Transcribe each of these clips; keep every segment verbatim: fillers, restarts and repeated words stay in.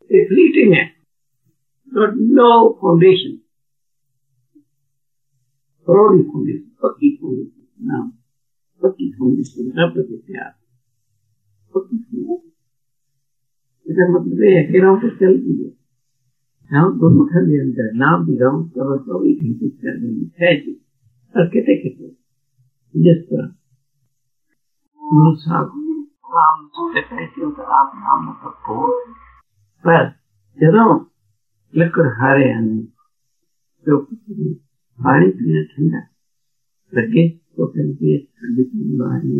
fleeting है, not no foundation, थोड़ी foundation, पक्की फाउंडेशन नाम, पक्की फाउंडेशन रब के प्यार, पक्की फाउंडेशन। इसका मतलब है कि राम को चल दिए, राम को मखन दे अंदर नाम दी राम कबर तो एक ही कर देंगे है जी। और कहते कहते जिस तरह गुरु साहब राम से कहते हो आप नाम तो पर जदों लकड़ हारे आने तो पानी पीना ठंडा लगे तो फिर भी ठंडी पानी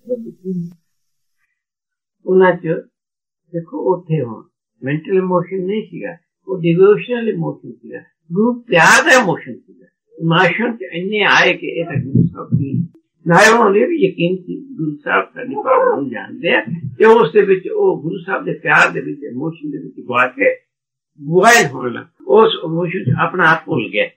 उन्हें जो देखो उठे हो मेंटल इमोशन नहीं सीगा, वो डिवोशनल इमोशन सीगा, गुरु प्यार का इमोशन सीगा। इमोशन इन्ने आए कि ये गुरु साहब की नाए उन्होंने भी यकीन की गुरु साहब का निभाव जानते हैं कि उसके विच वो गुरु साहब के प्यार के विच इमोशन के विच बुआ के बुआल होने लगा, उस इमोशन अपना आप भूल गए,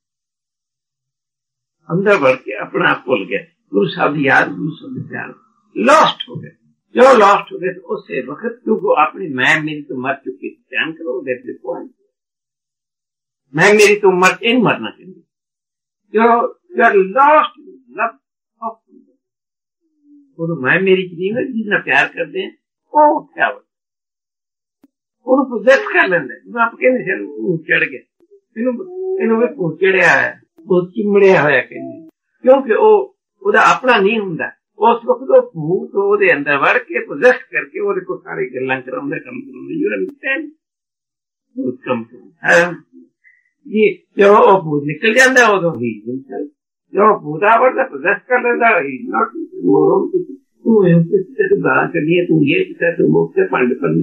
अंदर बढ़ के अपना आप भूल गए, गुरु साहब की याद गुरु साहब के प्यार लॉस्ट हो गए। जो लॉस्ट हो गए तो उससे वक्त क्योंकि अपनी मैं मेरी तो मर चुकी, ध्यान करो देखते पॉइंट, मैं मेरी तो मर इन मरना चाहिए, जो you are lost love of वो मैं मेरी नहीं है जितना प्यार करते हैं वो क्या होता ਉਹਨੂੰ possess कर लेंदा है। आप कहने से भूत चढ़ गया, इन्हों इन्हों भी भूत चढ़िया है, भूत चिमड़िया होया कहने, क्योंकि वो उदा अपना नहीं हुंदा, उस वक्त वो भूत ओदे अंदर वड़ के possess करके ओदे को सारी गल्लां कराउंदा कम कराउंदा। You understand? भूत कम कराउंदा ये जो वो भूत निकल जाता है उदों ही हिमसेल्फ, जो भूत आवड़दा possess कर लेंदा ही नॉट मोर तू ये बात करनी है, तू ये कर तू मुक्त से पंड कर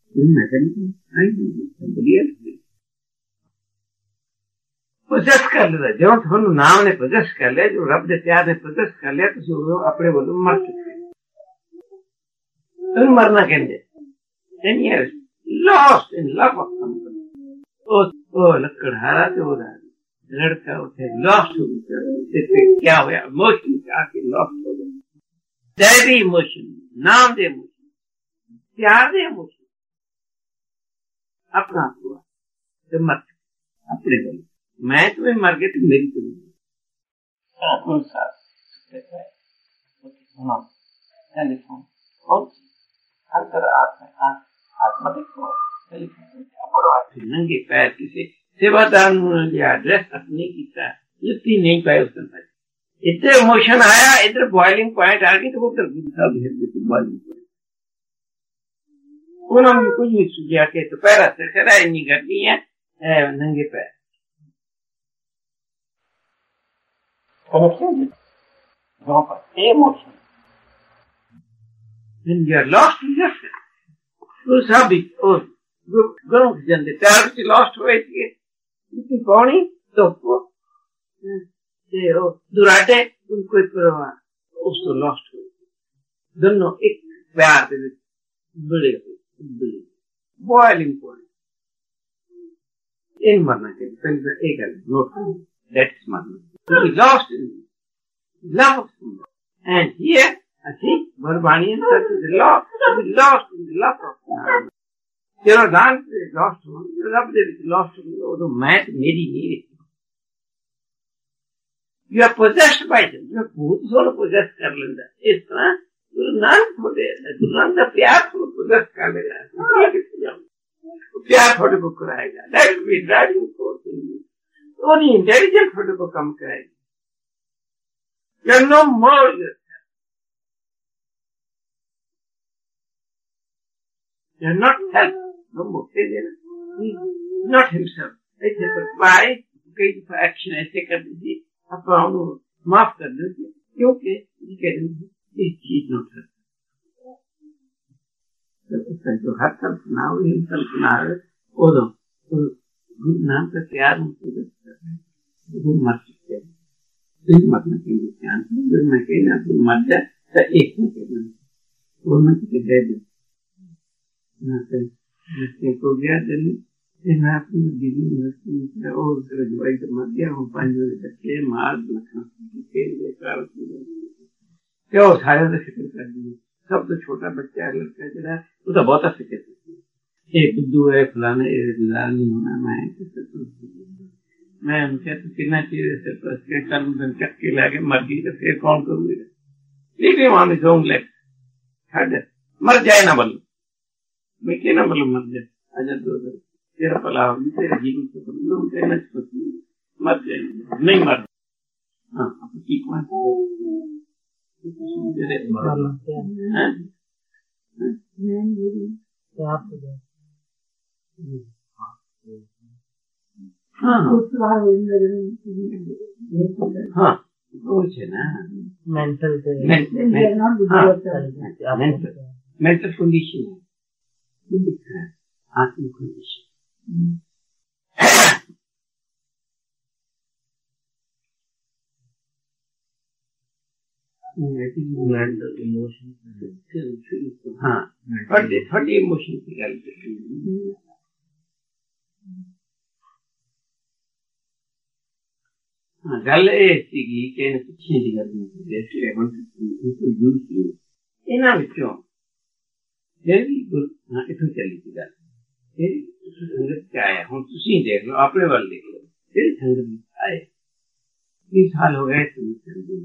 पोजेस कर लेता, जो थानू नाम ने पोजेस कर लिया, जो रब दे प्यार ने पोजेस कर लिया, तुम अपने वालों मर चुके, तुम मरना कहते ten years lost in love of somebody। ओ ओ लकड़हारा से हो रहा लड़का उठे लॉस्ट हो गया, क्या हुआ इमोशन आके लॉस्ट हो गया, दैवी इमोशन, नाम दे इमोशन, प्यार दे इमोशन अपना हुआ तो मर अपने बोले मैं तुम्हें मर गए तो मेरी तुम्हें टेलीफोन और अंतर आत्मा आत्मा देखो टेलीफोन नंगे पैर किसी सेवादार लिया ड्रेस अपनी किया जुत्ती नहीं पाए उस समय इतने इमोशन आया, इधर बॉइलिंग पॉइंट आ गई तो वो बॉइलिंग पॉइंट उन्होंने कुछ नहीं सुझा के तो पैरा से खड़ा इन्नी करनी है नंगे पैर वहां पर emotion when you are lost in yourself, वो सब और गुरु के जंदे प्यार से लॉस्ट हुए थे इतनी कौनी तो वो ये वो दुराटे उनको एक परवाह उसको लॉस्ट हुए दोनों एक प्यार के बड़े बॉइलिंग पॉइंट इन मरना चाहिए पहले एक है नोट करो दैट्स मरना lost in love of someone and here अच्छी बरबानी in such is lost lost in love of चलो दान से लॉस्ट हो रब दे विच लॉस्ट हो तो मैं मेरी नहीं रही you are possessed by them you भूत सोल पोजेस कर लेंदा इस तरह गुरु नानक होते गुरु नानक का प्यार को पोजेस कर लेगा प्यार थोड़े को कराएगा that will be driving force in you only intelligent थोड़े को कम करेगा you are no more yourself you are not self no more से देना नॉट हिमसेल्फ ऐसे पर बाय कई दफा एक्शन ऐसे कर दीजिए आप माफ कर दीजिए क्योंकि ये कहते इस चीज नोट करता जो हर कल सुनाओ इन कल सुनाओ ओदो गुरु नाम का प्यार उनको वो मर सकते हैं तो मरना के लिए ध्यान अगर मैं कहना तुम मर जाए तो एक में कहना वो मैं तुझे दे दे ना को गया दिल्ली फिर मैं अपनी दिल्ली यूनिवर्सिटी में और ग्रेजुएट तो मर गया हूँ पांच बजे तक के मार्च बेकार क्या उठाया तो फिक्र कर दी सब तो छोटा बच्चा है लड़का जरा वो तो बहुत फिक्र करती है ये बुद्धू है फलाने रिश्तेदार नहीं होना, मैं मैं उनके तो कितना चीज से कल चक्के लाके मर गई तो फिर कौन करूंगी, लेकिन वहां में जोंग ले मर जाए ना बोलो, मैं क्या ना बोलो मर जाए, अच्छा दो तेरा भला होगी तेरे जीवन से बोलो कहना मर जाए, नहीं मर। हाँ ठीक मान हाँ हाँ वो है ना मेंटल मेंटल कंडीशन है, आत्म कंडीशन। मेंटल इमोशन, हाँ थर्टी थर्टी इमोशन की गल हाँ गल ਇਹ ਸੀਗੀ ਕਿ ਇਹਨੇ ਪਿੱਛੇ ਦੀ ਗੱਲ ਨਹੀਂ ਸੀ ਇਹਨਾਂ ਵਿੱਚੋਂ ਜਿਹੜੀ ਹਾਂ ਇੱਥੋਂ ਚੱਲੀ ਸੀ ਗੱਲ, ਜਿਹੜੀ ਸੰਗਤ ਚ ਆਇਆ, ਹੁਣ ਤੁਸੀਂ ਦੇਖ ਲਓ ਆਪਣੇ ਵੱਲ ਦੇਖ ਲਓ, ਜਿਹੜੀ ਸੰਗਤ ਵਿੱਚ ਆਏ ਵੀਹ ਸਾਲ ਹੋ ਗਏ ਸੰਗਤ ਨੂੰ,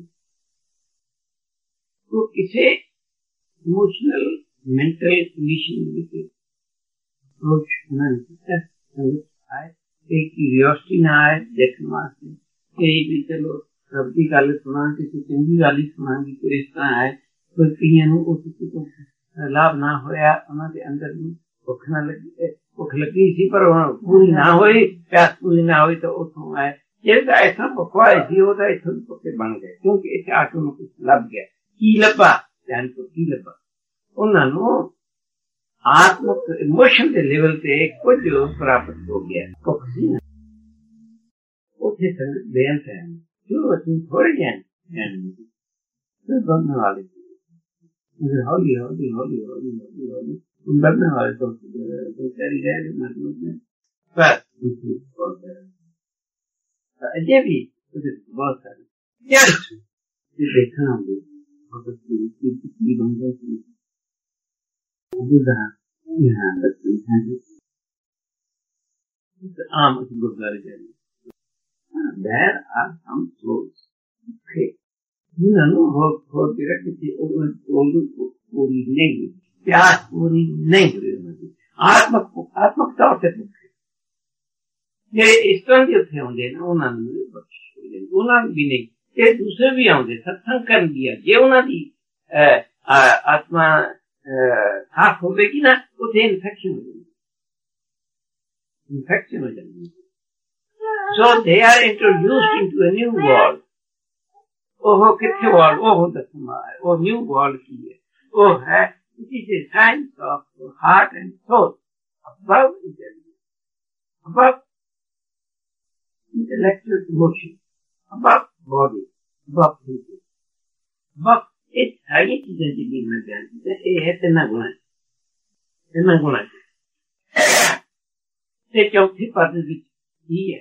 तो इसे emotional mental condition with approach होना चाहिए, संगत आए एक क्यूरियोसिटी ना आए देखने वास्ते, कई भी चलो रब की गल सुना किसी चंगी गल ही सुनांगी, कोई इस तरह आए कोई कईयां नूं उस तो लाभ ना होया, उन्हां दे अंदर नूं भुख ना लगी, भुख लगी सी पर पूरी ना होई, प्यास पूरी ना होई तो उथों आए जेड़ा ऐसा भुखवा सी ओदा इथों भुखे बन गए, क्योंकि इत्थे आके उन्हें कुछ लभ गया, की लभा ध्यान को की लभा उन्होंने आत्मक इमोशन के लेवल पे कुछ प्राप्त हो गया, भुख सी ना उसे संगत बेअंत है जो तुम थोड़े ज्ञान ज्ञान बनने वाले हौली हौली हौली हौली हौली हौली बनने वाले तो चली जाएगी मतलब में बस अजय भी बहुत सारे क्या देखा हम आम गुरुद्वारे जाएंगे, there are some souls, okay, जिन्होंने बहुत बहुत दिया किसी और पूरी नहीं हुई, प्यास पूरी नहीं हुई, आत्मक आत्मक तौर से भूखे ये इस तरह के थे होंगे ना, उन्होंने बख्शिश हो जाए, उन्होंने भी नहीं, ये दूसरे भी आते सत्संग कर दिया जे उन्होंने आत्मा साफ होगी ना, उसे इन्फेक्शन हो जाएगी, इन्फेक्शन हो जाएगी, so they are introduced into a new world, ओह कितने वर्ल्ड ओह दसमा है, वो न्यू वर्ल्ड की है, वो है it is a science of heart and soul, above intelligence, above intellectual emotion, above body, above thinking, above it सारी चीजें जिंदगी में ज्ञान है, ये है तेना गुण, तेना गुण से चौथी पद विच ही है,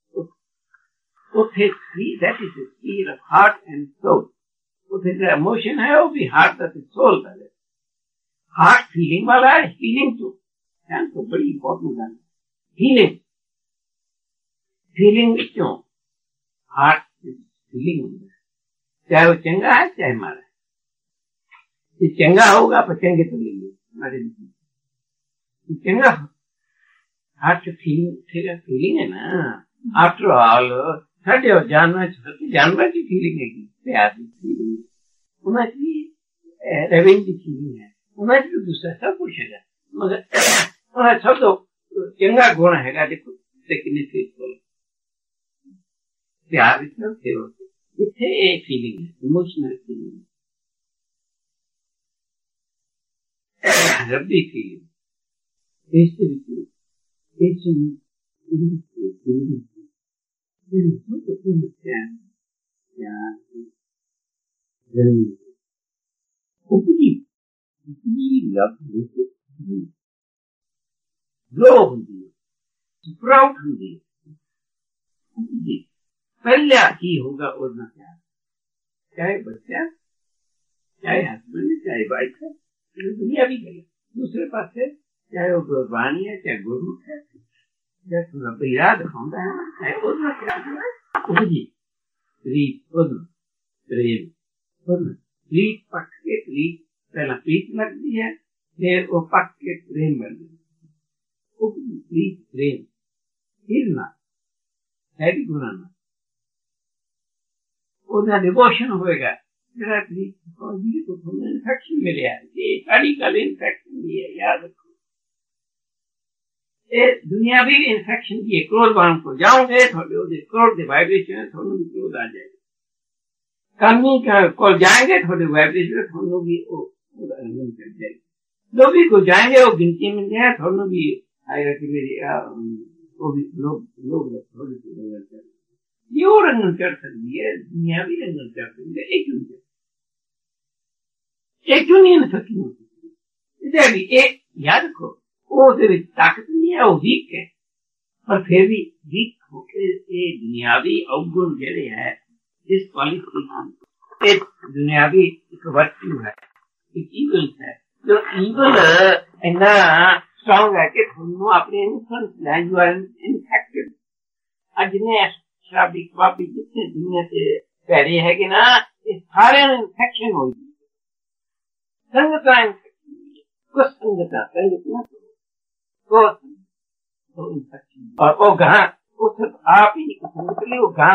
उसे that is the sphere of heart and soul, उसे जो emotion है वो भी heart का soul का है, heart feeling वाला है, feeling तो ध्यान तो बड़ी important है, feeling feeling क्यों heart feeling होता है, चाहे वो चंगा है चाहे मारा है, ये चंगा होगा पर चंगे तो लेंगे हमारे लिए, चंगा heart से feeling उठेगा, feeling है ना, after all साढ़े और जानवर जानवर की फीलिंग है, प्यार की फीलिंग, उनकी रेवेंज की फीलिंग है, उनकी दूसरा सब कुछ है, मगर उन्हें सब तो चंगा गुण है, देखो लेकिन इसे प्यार इतना फेरो इतने एक फीलिंग है, इमोशनल फीलिंग, रब्बी फीलिंग, ऐसे ऐसे ग्रो होती है, स्प्राउट होती है, पहले ही होगा और ना क्या, चाहे बच्चा चाहे हस्बैंड चाहे वाइफ है, दुनिया भी गई, दूसरे पास से चाहे वो गुरबाणी है, चाहे गुरु है, चाहे थोड़ा बहिरा दिखाता है, चाहे उसमें क्या है जी प्रीत उन प्रेम उन प्रीत पक के प्रीत पहला प्रीत लगती है, फिर वो पक के प्रेम बन जाती है। प्रीत प्रेम फिर ना है भी गुना ना ਉਹਦਾ डिवोशन होएगा। मेरा प्रीत को थोड़ा इन्फेक्शन मिले है, ये सारी कल इन्फेक्शन भी है, याद रखो। ये दुनिया भी इन्फेक्शन की है। क्रोध बांध को जाओगे थोड़े क्रोध के वाइब्रेशन थोड़ा भी क्रोध आ जाएगा। कमी को जाएंगे थोड़े वाइब्रेशन थोड़ा भी वो रंगन कर जाएगी। जो भी को जाएंगे वो गिनती में जाए थोड़ा भी आएगा कि मेरी वो भी लोग लोग थोड़े से रंगन कर ये वो रंगन कर सकती है, दुनिया भी रंगन कर सकती है। एक क्यों एक क्यों नहीं इन्फेक्शन हो सकती? एक याद रखो वो ताकत नहीं है, वो वीक है, पर फिर भी वीक होके ये दुनियावी अवगुण जेड़े है इस क्वालिफिकेशन एक दुनियावी एक वर्च्यू है, एक ईगल है। जो ईगल इतना स्ट्रॉन्ग है कि तुम अपने इन्फ्लुएंस है, यू आर इन्फेक्टेड। आज जितने शराबी कबाबी जितने दुनिया से पैरे है कि ना ये सारे इन्फेक्शन हो गई। संगता इन्फेक्शन हुई है, कुछ संगता संगत ना तो तो इन्फेक्शन और वो गां वो सिर्फ आप ही संगत लिए वो गां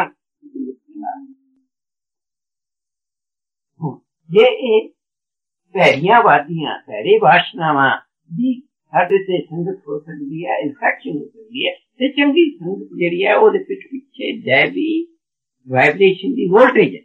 ये एक पैरिया वादियां पैरे भाषणावां भी ਸਾਡੇ ਤੇ ਸੰਗਤ ਹੋ ਸਕਦੀ ਹੈ, ਇਨਫੈਕਸ਼ਨ ਹੋ ਸਕਦੀ ਹੈ। ਤੇ ਚੰਗੀ ਸੰਗਤ ਜਿਹੜੀ ਹੈ ਉਹਦੇ ਪਿੱਛੇ ਪਿੱਛੇ ਡੈਵੀ ਵਾਈਬ੍ਰੇਸ਼ਨ ਦੀ ਵੋਲਟੇਜ ਹੈ,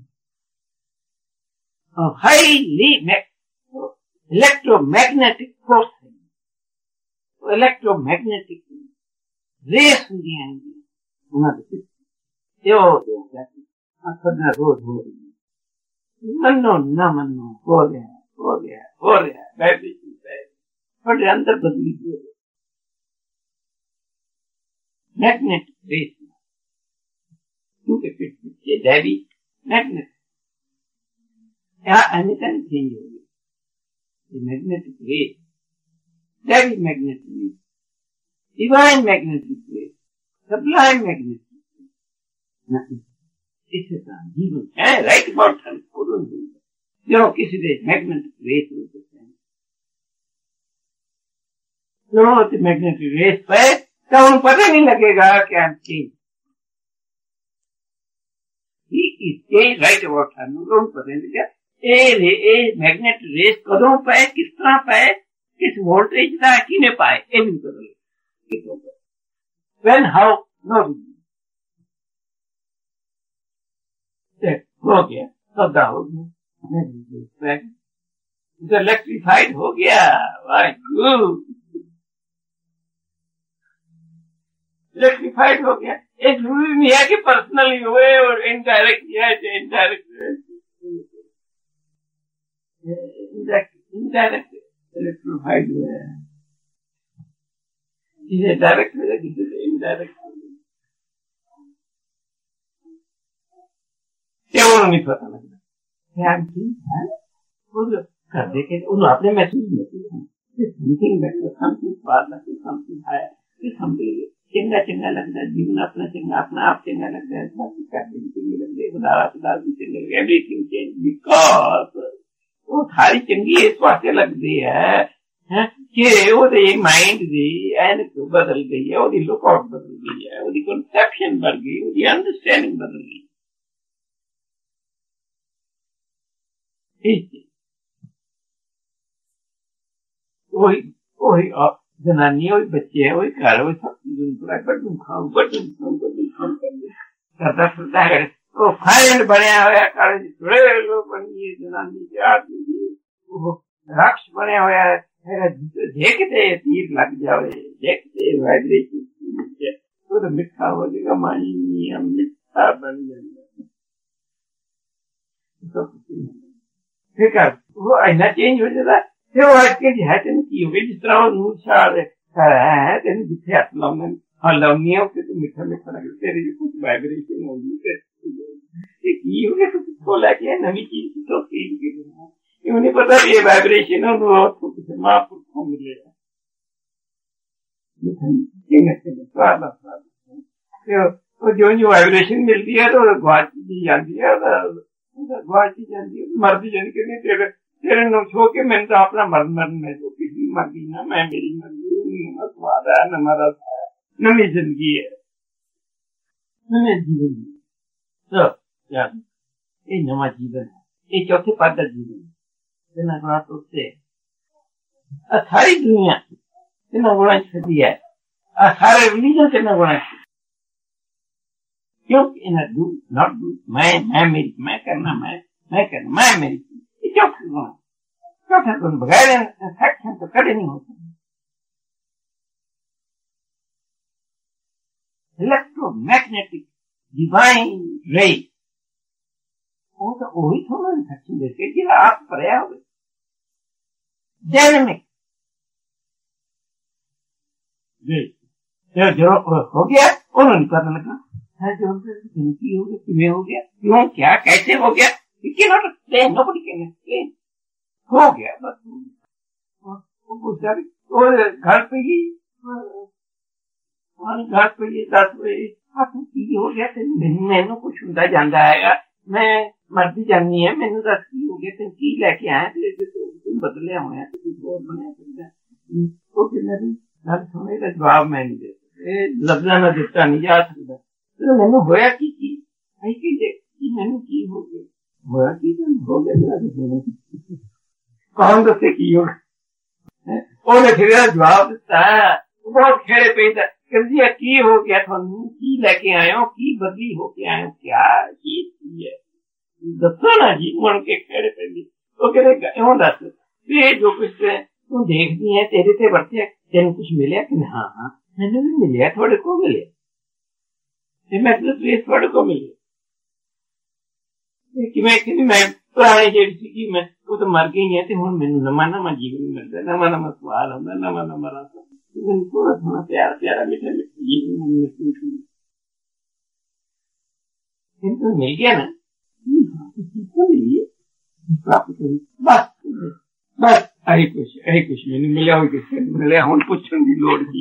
ਹਾਈਲੀ ਇਲੈਕਟ੍ਰੋਮੈਗਨੈਟਿਕ ਫੋਰਸ ਹੈ। ਉਹ ਇਲੈਕਟ੍ਰੋਮੈਗਨੈਟਿਕ ਰੇਸ ਹੁੰਦੀਆਂ ਨੇ ਉਹਨਾਂ ਦੇ ਪਿੱਛੇ ਤੇ ਉਹ ਆਪਣਾ ਰੋਜ਼ ਹੋ ਰਹੀ ਹੈ। ਮੰਨੋ ਨਾ ਮੰਨੋ ਹੋ ਰਿਹਾ ਹੋ ਰਿਹਾ ਹੋ ਰਿਹਾ ਵਾਈਬ੍ਰੇਸ਼ਨ बड़े अंदर बदली हुई मैग्नेट रेस क्योंकि पीछे डैवी मैग्नेट यहाँ एनीटाइम चेंज हो गई। मैग्नेटिक रेस डैवी magnetic rays divine magnetic rays sublime magnetic rays इससे जीवन है राइट अबाउट जो किसी दे मैग्नेटिक रेस हो सकते हैं तो मैग्नेटिक रेस पे तो उनको पता नहीं लगेगा कि हम change is change right about उनको पता नहीं लगेगा ए ए मैग्नेटिक रेस कदों पे किस तरह पे किस वोल्टेज का किने पाए ये भी पता लगेगा व्हेन हाउ नो हो गया सदा हो गया तो इलेक्ट्रीफाइड हो गया वाह गुड इलेक्ट्रीफाइड हो गया। एक जरूरी नहीं है कि पर्सनली हुए और इनडायरेक्ट है इनडायरेक्ट इनडायरेक्ट इलेक्ट्रीफाइड हुए हैं, किसी डायरेक्ट हो जाए किसी से इनडायरेक्ट क्या उन्होंने नहीं पता लगता क्या ठीक है वो जो कर दे के उन्होंने अपने महसूस नहीं समथिंग बेटर समथिंग बात लगती समथिंग है समथिंग चंगा चंगा लगता है जीवन अपना चंगा अपना आप चंगा लगता है बाकी करने की चंगी लगती है खुदा खुदा भी चंगा लगता है एवरीथिंग चेंज बिकॉज वो सारी चंगी इस वास्ते लगती है कि वो माइंड दी एनक बदल गई है, वो लुकआउट बदल गई है, वो कंसेप्शन बढ़ गई, वो अंडरस्टैंडिंग बदल गई। वही वही जनानी वही बच्चे है वही घर वही सब चीजों पूरा बड्डू खाऊ बड्डू खाऊ बड्डू खाऊ करता फिरता है। वो फाइल बने हुए काले जुड़े लोग बनी जनानी के आदमी वो राक्ष बने हुए देखते तीर लग जावे देखते वाइब्रेशन तो तो मिठा हो जाएगा मानी हम मिठा बन जाएगा ठीक है। वो ऐसा चेंज हो जाता है वो आज के है की हो गई जिस तरह वो नूर शाह है तेन जिथे हथ लाने हाँ लानी है तो मीठा मीठा लगे तेरे कुछ वाइब्रेशन होगी की हो गया तो लैके नवी चीज तो फील की नहीं पता ये वाइब्रेशन है महापुरुष को मिलेगा तो जो जो वाइब्रेशन मिलती है तो गुआची जाती है, गुआची जाती है, मरती जाती है। तेरे तेरे नो छो के मैंने तो अपना मर मर में तो किसी मर्जी ना मैं मेरी मर्जी, न स्वाद है न मरा है न मेरी जिंदगी है न मेरा जीवन है। तो यार ये नवा जीवन है, ये चौथे पाद का जीवन है। तेना गुणा तो से सारी दुनिया तेना गुणा छती है, सारे रिलीजन तेना गुणा क्यों इन डू नॉट डू मैं मैं मेरी मैं करना मैं मैं करना मैं मेरी ये चौथा गुण चौथा गुण बगैर एक्शन तो कभी नहीं होता। इलेक्ट्रोमैग्नेटिक डिवाइन रे वो तो वही थोड़ा एक्शन देते कि आप पर्या हो डायनेमिक जो जो हो गया उन्होंने पता लगा है जो की हो गया किमें हो गया क्यों क्या कैसे हो गया लेकिन नोबडी कैन एक्सप्लेन हो गया बस। और घर पे ही घर पे ही दस बजे की हो गया मैनू कुछ होंगे जाता है मैं मर्जी जानी है मैनू दस की हो गया तेन की लैके आया बदले हुए हैं कुछ और बनया वो गल सुने का जवाब मैं नहीं दे सकता, लफ्जा ना दिता नहीं जा सकता। तो मैनू होया की की मैनू की हो गया होया की हो गया कौन दसे की हो उन्हें फिर जवाब दिता है बहुत खेड़े पे कहती की हो गया थानू की लैके आए हो की बदली होके आए हो क्या की है दसो ना जी मन के खेड़े पे वो कहते क्यों दस ये जो कुछ तू देखती है तेरे से बढ़ते तेन कुछ मिले कि हाँ हाँ मैंने भी मिले थोड़े को मिले मैं थोड़े को मिले कि मैं कि मैं पुरानी जेड़ी सी मैं वो तो मर गई है तो हुण मैनू नवा नवा जीवन मिलता नवा नवा सवाल होंदा नवा नवा रास्ता थोड़ा थोड़ा प्यारा प्यारा मीठा मीठा जीवन महसूस इनको मिल गया ना प्राप्त हुई बस बस आई कुछ आई कुछ मैंने मिलिया हुई किससे मिलिया हुण पुछण दी लोड़ की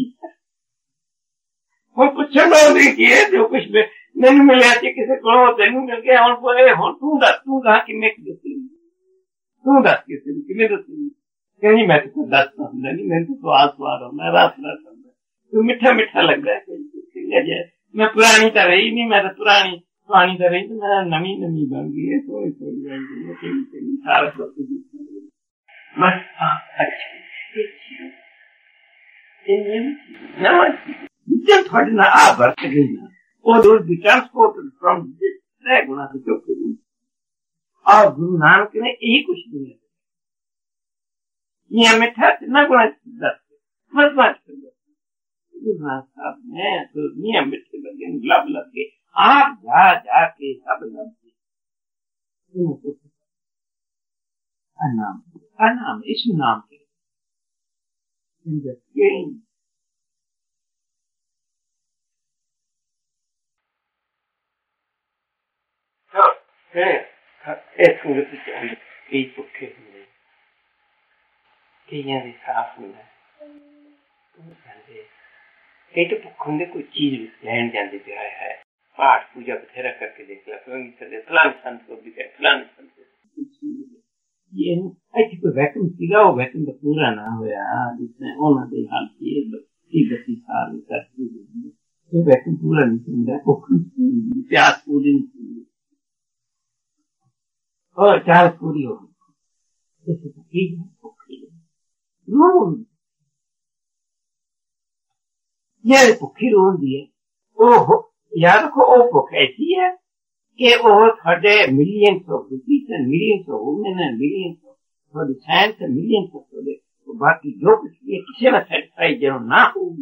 हुण पुछण लोड़ की है जो कुछ मैंने मिलिया सी किसी को तेनू मिल गया हुण कोई हुण तू दस तू कहा किन्ने दसी तू दस किसी किन्ने दसी कहीं मैं तो दस समझा नहीं मैंने तो स्वाद स्वाद होना रस रस होना तो मिठा मिठा लगता है मैं पुरानी तो रही नहीं मैं तो पुरानी पुरानी तो रही तो मैं नवी नवी बन गई है थोड़ी थोड़ी बन गई है सारा सब बस अच्छा थोड़ी ना आ बरत गई ना और those be transported from this गुना से चौके और गुरु नानक ने यही कुछ दिया ये मिठा ना गुना दस मत बात कर गुरु नानक साहब ने तो नियम मिठे लगे लब लग के आप जा जाके सब लब के अनाम अनाम इस नाम के in the game तो है एक संगत के कई पुखे हुए कई यार साफ हुए कई तो पुखंदे कोई चीज लैंड जाते पे आया है पाठ पूजा बथेरा करके देख ला फलान संत को भी कहे फलान संत ये ऐसी कोई वैक्यूम सीगा वो वैक्यूम तो पूरा ना होया जिसने ओना दे हाल किए ठीक बत्ती साल करती ये वैक्यूम पूरा नहीं सुनता पुखन प्यास पूरी नहीं और चार पूरी हो गई जैसे ठीक है पुखी रोन ये पुखी रोन दिए ओ याद रखो ओ पुख ऐसी है कि वो थोड़े millions of rupees and millions of women and millions of थोड़े साइंस एंड मिलियंस ऑफ थोड़े तो बाकी जो कुछ ये किसी में सेटिस्फाई जरूर ना होगी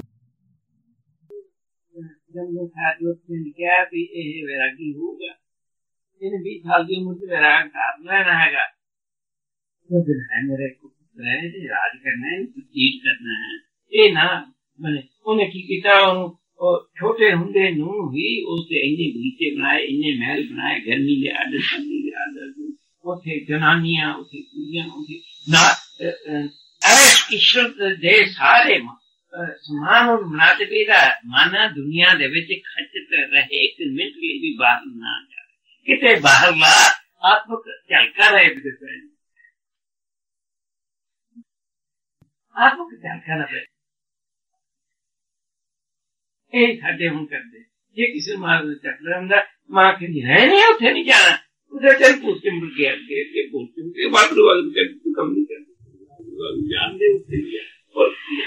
जब मैं था जो मैंने क्या भी ये वैरागी होगा इन बीस साल की उम्र से वैराग का लेना हैगा तो फिर है मेरे को रहने से राज करना है चीज करना है ये ना मैंने उन्हें की किता और छोटे होंगे नू ही उसे इन्हें बगीचे बनाए इन्हें महल बनाए गर्मी ले आदर ठंडी ले आदर उसे जनानियां उसे कुड़ियां उसे ना ऐश ईश्वर दे सारे ਸਮਾਨ ਨੂੰ ਬਣਾਤੇ ਪਈਦਾ ਮਾਨਾ ਦੁਨੀਆ ਦੇ ਵਿੱਚ ਖੱਚਤ ਰਹੇ ਇੱਕ ਮਿੰਟ ਲਈ ਵੀ ਬਾਹਰ ਨਾ ਜਾਵੇ ਕਿਤੇ ਬਾਹਰ ਲਾ ਆਤਮਕ ਝਲਕਾ ਰਹੇ ਬਿਦੇ ਆਤਮਕ ਝਲਕਾ ਨਾ ਪਏ ਇਹ ਸਾਡੇ ਹੁਣ ਕਰਦੇ ਜੇ ਕਿਸੇ ਮਾਰ ਨੂੰ ਚੱਕ ਲੈਂਦਾ ਮਾਂ ਕਹਿੰਦੀ ਹੈ ਨਹੀਂ ਉੱਥੇ ਨਹੀਂ ਜਾਣਾ ਉਹਦੇ ਚੱਲ ਪੁੱਛ ਮੁੜ ਕੇ ਅੱਗੇ ਅੱਗੇ ਪੁੱਛ ਕੇ ਬਾਅਦ ਨੂੰ ਵਾਲ ਕੇ ਕੰਮ ਨਹੀਂ ਕਰਦਾ ਜਾਣਦੇ ਉੱਥੇ और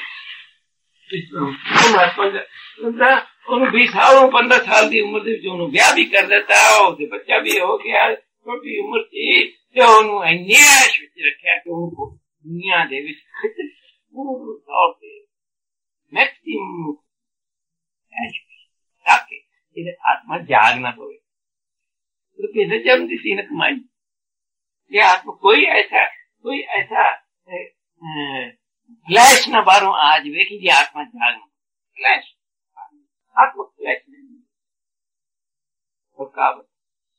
बीस साल पंद्रह साल की उम्र ब्याह भी कर देता बच्चा भी हो गया छोटी उम्र थी ऐश रखा कि दुनिया मैक्सिमम आत्मा जाग ना पवे तो जमती सी न कमाई ये आत्मा कोई ऐसा कोई ऐसा फ्लैश न बारो आज वेखी जी आत्मा जाग फ्लैश आत्मा फ्लैश नहीं और काबत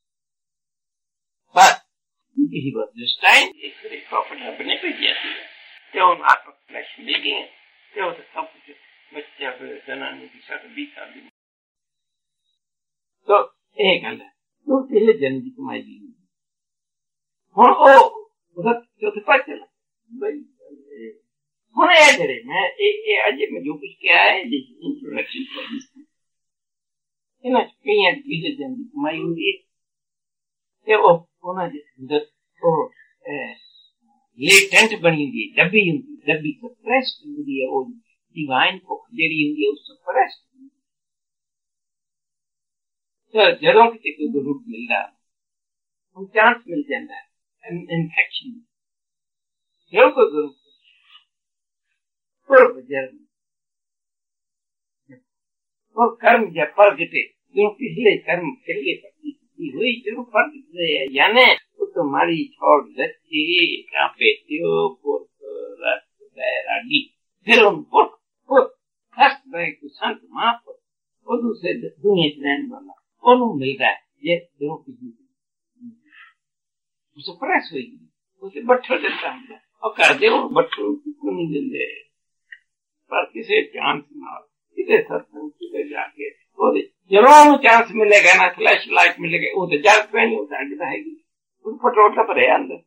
पर किसी बात जिस टाइम एक प्रॉपर्टी अपने पे जाती है तो उन आत्मा फ्लैश मिल गई तो सब कुछ बच्चा जनानी के साथ बीस साल भी तो एक गल है तो पहले जन्म की कमाई भी हुण ओ उधर चौथे पास चला भाई ਹੁਣ ਇਹ ਜਿਹੜੇ ਮੈਂ ਇਹ ਇਹ ਅੱਜ ਮੈਂ ਜੋ ਕੁਝ ਕਿਹਾ ਹੈ ਇੰਟਰੋਡਕਸ਼ਨ ਕਰ ਦਿੱਤੀ ਇਹਨਾਂ ਕਈਆਂ ਚੀਜ਼ਾਂ ਦੀ ਕਮਾਈ ਹੁੰਦੀ ਹੈ ਤੇ ਉਹ ਉਹਨਾਂ ਦੇ ਅੰਦਰ ਉਹ ਲੇਟੈਂਟ ਬਣੀ ਹੁੰਦੀ ਹੈ ਡੱਬੀ ਹੁੰਦੀ ਡੱਬੀ ਸਪਰੈਸ ਹੁੰਦੀ ਹੈ ਉਹ ਡਿਵਾਈਨ ਭੁੱਖ ਜਿਹੜੀ ਹੁੰਦੀ ਹੈ ਉਹ ਸਪਰੈਸ ਤੇ ਜਦੋਂ ਕਿਤੇ ਕੋਈ ਗੁਰੂ ਮਿਲਦਾ ਉਹ ਚਾਂਸ ਮਿਲ ਜਾਂਦਾ ਹੈ ਇਨਫੈਕਸ਼ਨ ਜੋ ਕੋਈ ਗੁਰੂ पूर्व जन्म और कर्म जब प्रगटे जो पिछले कर्म पहले प्रगति हुई जो प्रगट है यानी वो तुम्हारी छोड़ दच्ची कांपे थियो पुर बैरागी फिर उन पुर पुर खस्त रहे को संत महापुर वो दूसरे दुनिया के रहने वाला उन्हों मिलता है ये जो पिछले उसे प्रेस हुई उसे बट्ठो देता हूँ और कर दे वो बट्ठो को नहीं देते पर किसी चांस ना किसी सत्संग किसी जाके जरूर चांस मिलेगा ना फ्लैश लाइट मिलेगा वो तो जाग पे नहीं होता रहेगी उस पेट्रोल का भरे अंदर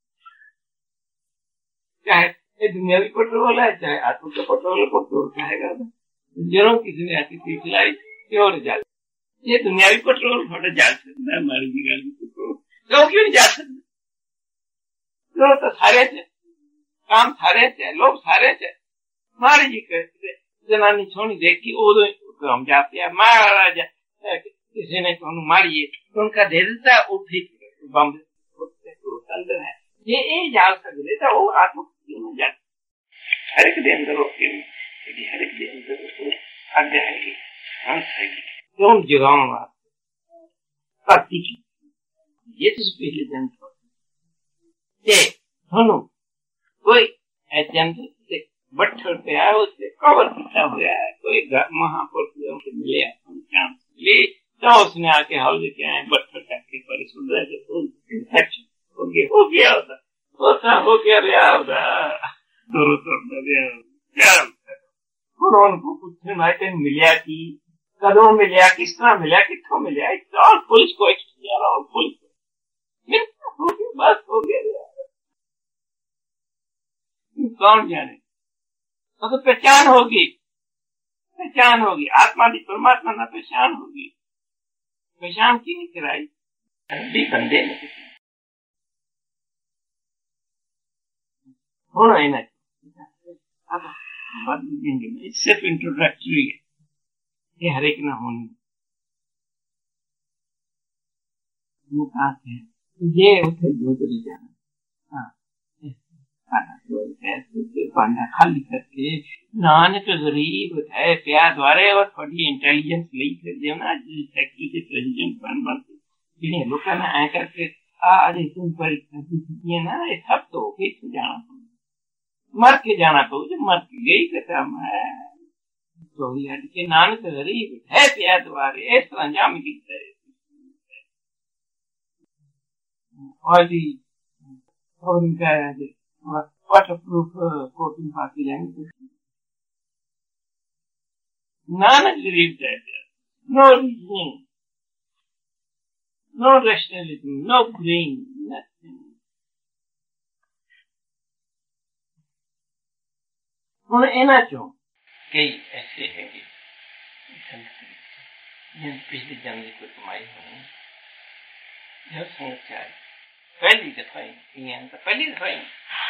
चाहे ये दुनियावी पेट्रोल है चाहे आत्मा का पेट्रोल पेट्रोल खाएगा जरूर किसी ने ऐसी चीज लाई और जाग ये दुनियावी पेट्रोल थोड़ा जाग सकता है हमारी जगह पेट्रोल लोग क्यों नहीं जा सकते लोग तो सारे थे काम सारे थे लोग सारे थे मारे जी कहते जनानी सोनी देखी उदो हम जाते महाराज किसी ने तो मारिए तो उनका दे देता उठी बम अंदर है ये ये जाल सकते था वो आत्मा क्यों नहीं जाता हर एक दिन अंदर होती हर एक दिन अंदर आज्ञा है हंस है क्यों जगाऊंगा पति की ये तो पहले जन ये सुनो कोई ऐसे बट्ठल पे आया उससे कवर किया हुआ है कोई महापुरुषों से मिले चांस मिले तो उसने आके हाल किया है बट्ठल करके पर सुन रहे थे इन्फेक्शन हो गया हो गया होता होता हो गया रहा होता दोनों तरफ क्या उन्होंने को पूछने भाई कहीं मिलिया की कदों मिलिया किस तरह मिलिया कितों मिलिया और पुलिस को एक्सप्लेन और पुलिस को हो गया बस हो गया कौन जाने तो पहचान होगी पहचान होगी आत्मा की परमात्मा ना पहचान होगी पहचान की नहीं कराई भी बंदे होना ही नहीं अब देंगे सिर्फ इंट्रोडक्टरी है ये हर एक ना होनी ये उसे जो तो जाना पाना खाली करके नानक गरीब है प्यार द्वारे और थोड़ी इंटेलिजेंस ली कर देना फैक्ट्री के प्रेसिडेंट बन बन जिन्हें लोग ना आए करके आज तुम परीक्षा की ना ये सब तो फिर जाना मर के जाना तो जो मर के गई कहता मैं तो के नानक गरीब है प्यार द्वारे इस तरह अंजाम की और जी और इनका waterproof uh, coating पाती जाएंगे Nanak believed that no reasoning, no rationalism, no brain, nothing. ਹੁਣ ਇਹਨਾਂ ਚੋਂ ਕਈ ਐਸੇ ਹੈਗੇ जिन पिछले जन्म की कोई कमाई होनी जब संगत से आई पहली दफा ही तो पहली दफा ही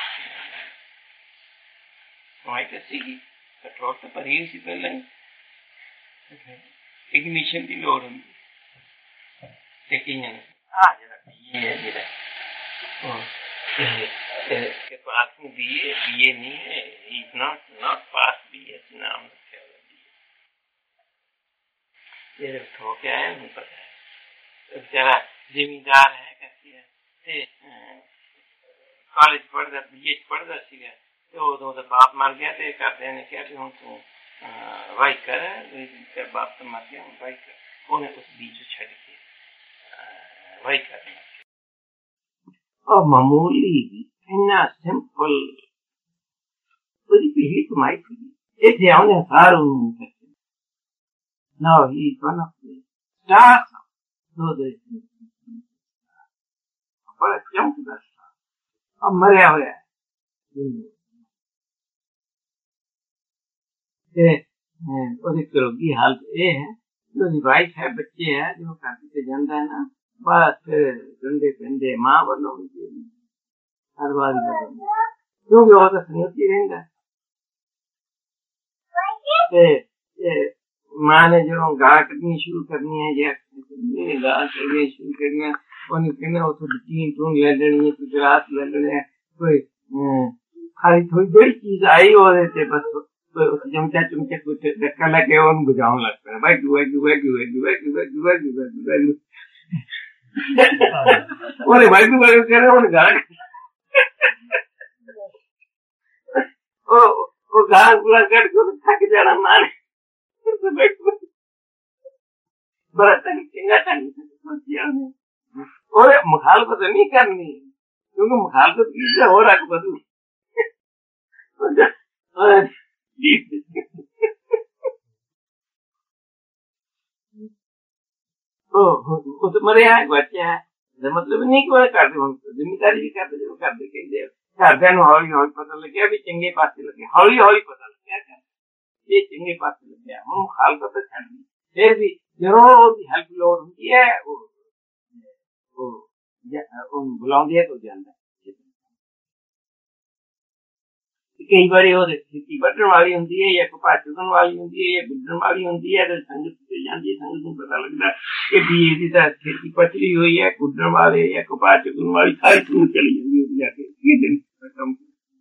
कमाई तो सीखी पेट्रोल तो पर ही सी पहले इग्निशन की लोड़ होंगी लेकिन आ जरा ये है जरा और के पास में बीए बीए नहीं है is not not pass BA नाम ये ठोके आए नहीं पता है बेचारा जिम्मेदार है कैसी है कॉलेज पढ़ता बीए पढ़ता सीगा तो उदों तो बाप मर गया तो करदे ने कहा कि हुण तू वाई कर तेरा बाप तो मर गया वाई कर उन्हें उस बीज छड़ के वाई करना और मामूली इतना सिंपल पूरी पीढ़ी कमाई थी एक ध्यान सारू Now he is one of the stars of those बड़ा चमकदार स्टार अब मरिया हुआ है ਉਹਦੀ ਕਰੋਗੀ ਹਾਲत ये है जो वाइफ है बच्चे है जो काफी से जानता है ना बस डंडे पेंडे माँ वालों हर बार क्योंकि वो तो संगति रहता है माँ ने जो गाल कटनी शुरू करनी है या गाल करनी शुरू करना और कहना वो तो तीन टून ले लेनी है कुछ रात ले लेने कोई खाली थोड़ी देर चीज आई हो रहे थे बस उस चमचा चमचा कुछ धक्का लगे और बुझाने लगता है भाई गुआ गुआ गुआ गुआ गुआ गुआ गुआ गुआ और भाई गुआ कह रहे हो गाल ओ वो गाल गुआ कर को थक जाना मारे और मुखालफत नहीं करनी क्योंकि मुखालफत की हो रहा बदू तो मरे है बच्चे है मतलब नहीं कोई करते जिम्मेदारी भी करते जो करते कहीं घरदियां ਨੂੰ ਹੌਲੀ ਹੌਲੀ ਪਤਾ ਲੱਗਿਆ ਵੀ ਚੰਗੇ ਪਾਸੇ ਲੱਗੇ ਹੌਲੀ ਹੌਲੀ ਪਤਾ ਲੱਗਿਆ ये चंगे पास लग गया हम मुखालफत छड़ दी फिर भी जरूर भी हेल्प लोड होती है वो वो उन बुलाਉਂਦੇ है तो ਜਾਂਦਾ कई बार वो खेती बटन वाली होती है या कपास चुगन वाली होती है या गुड्डन वाली होती है तो संगत से जाती है संगत को पता लगता है कि भी ये खेती पचड़ी हुई है गुड्डन वाले या कपास चुगन वाली सारी चीज चली जाती है जाके ये दिन खत्म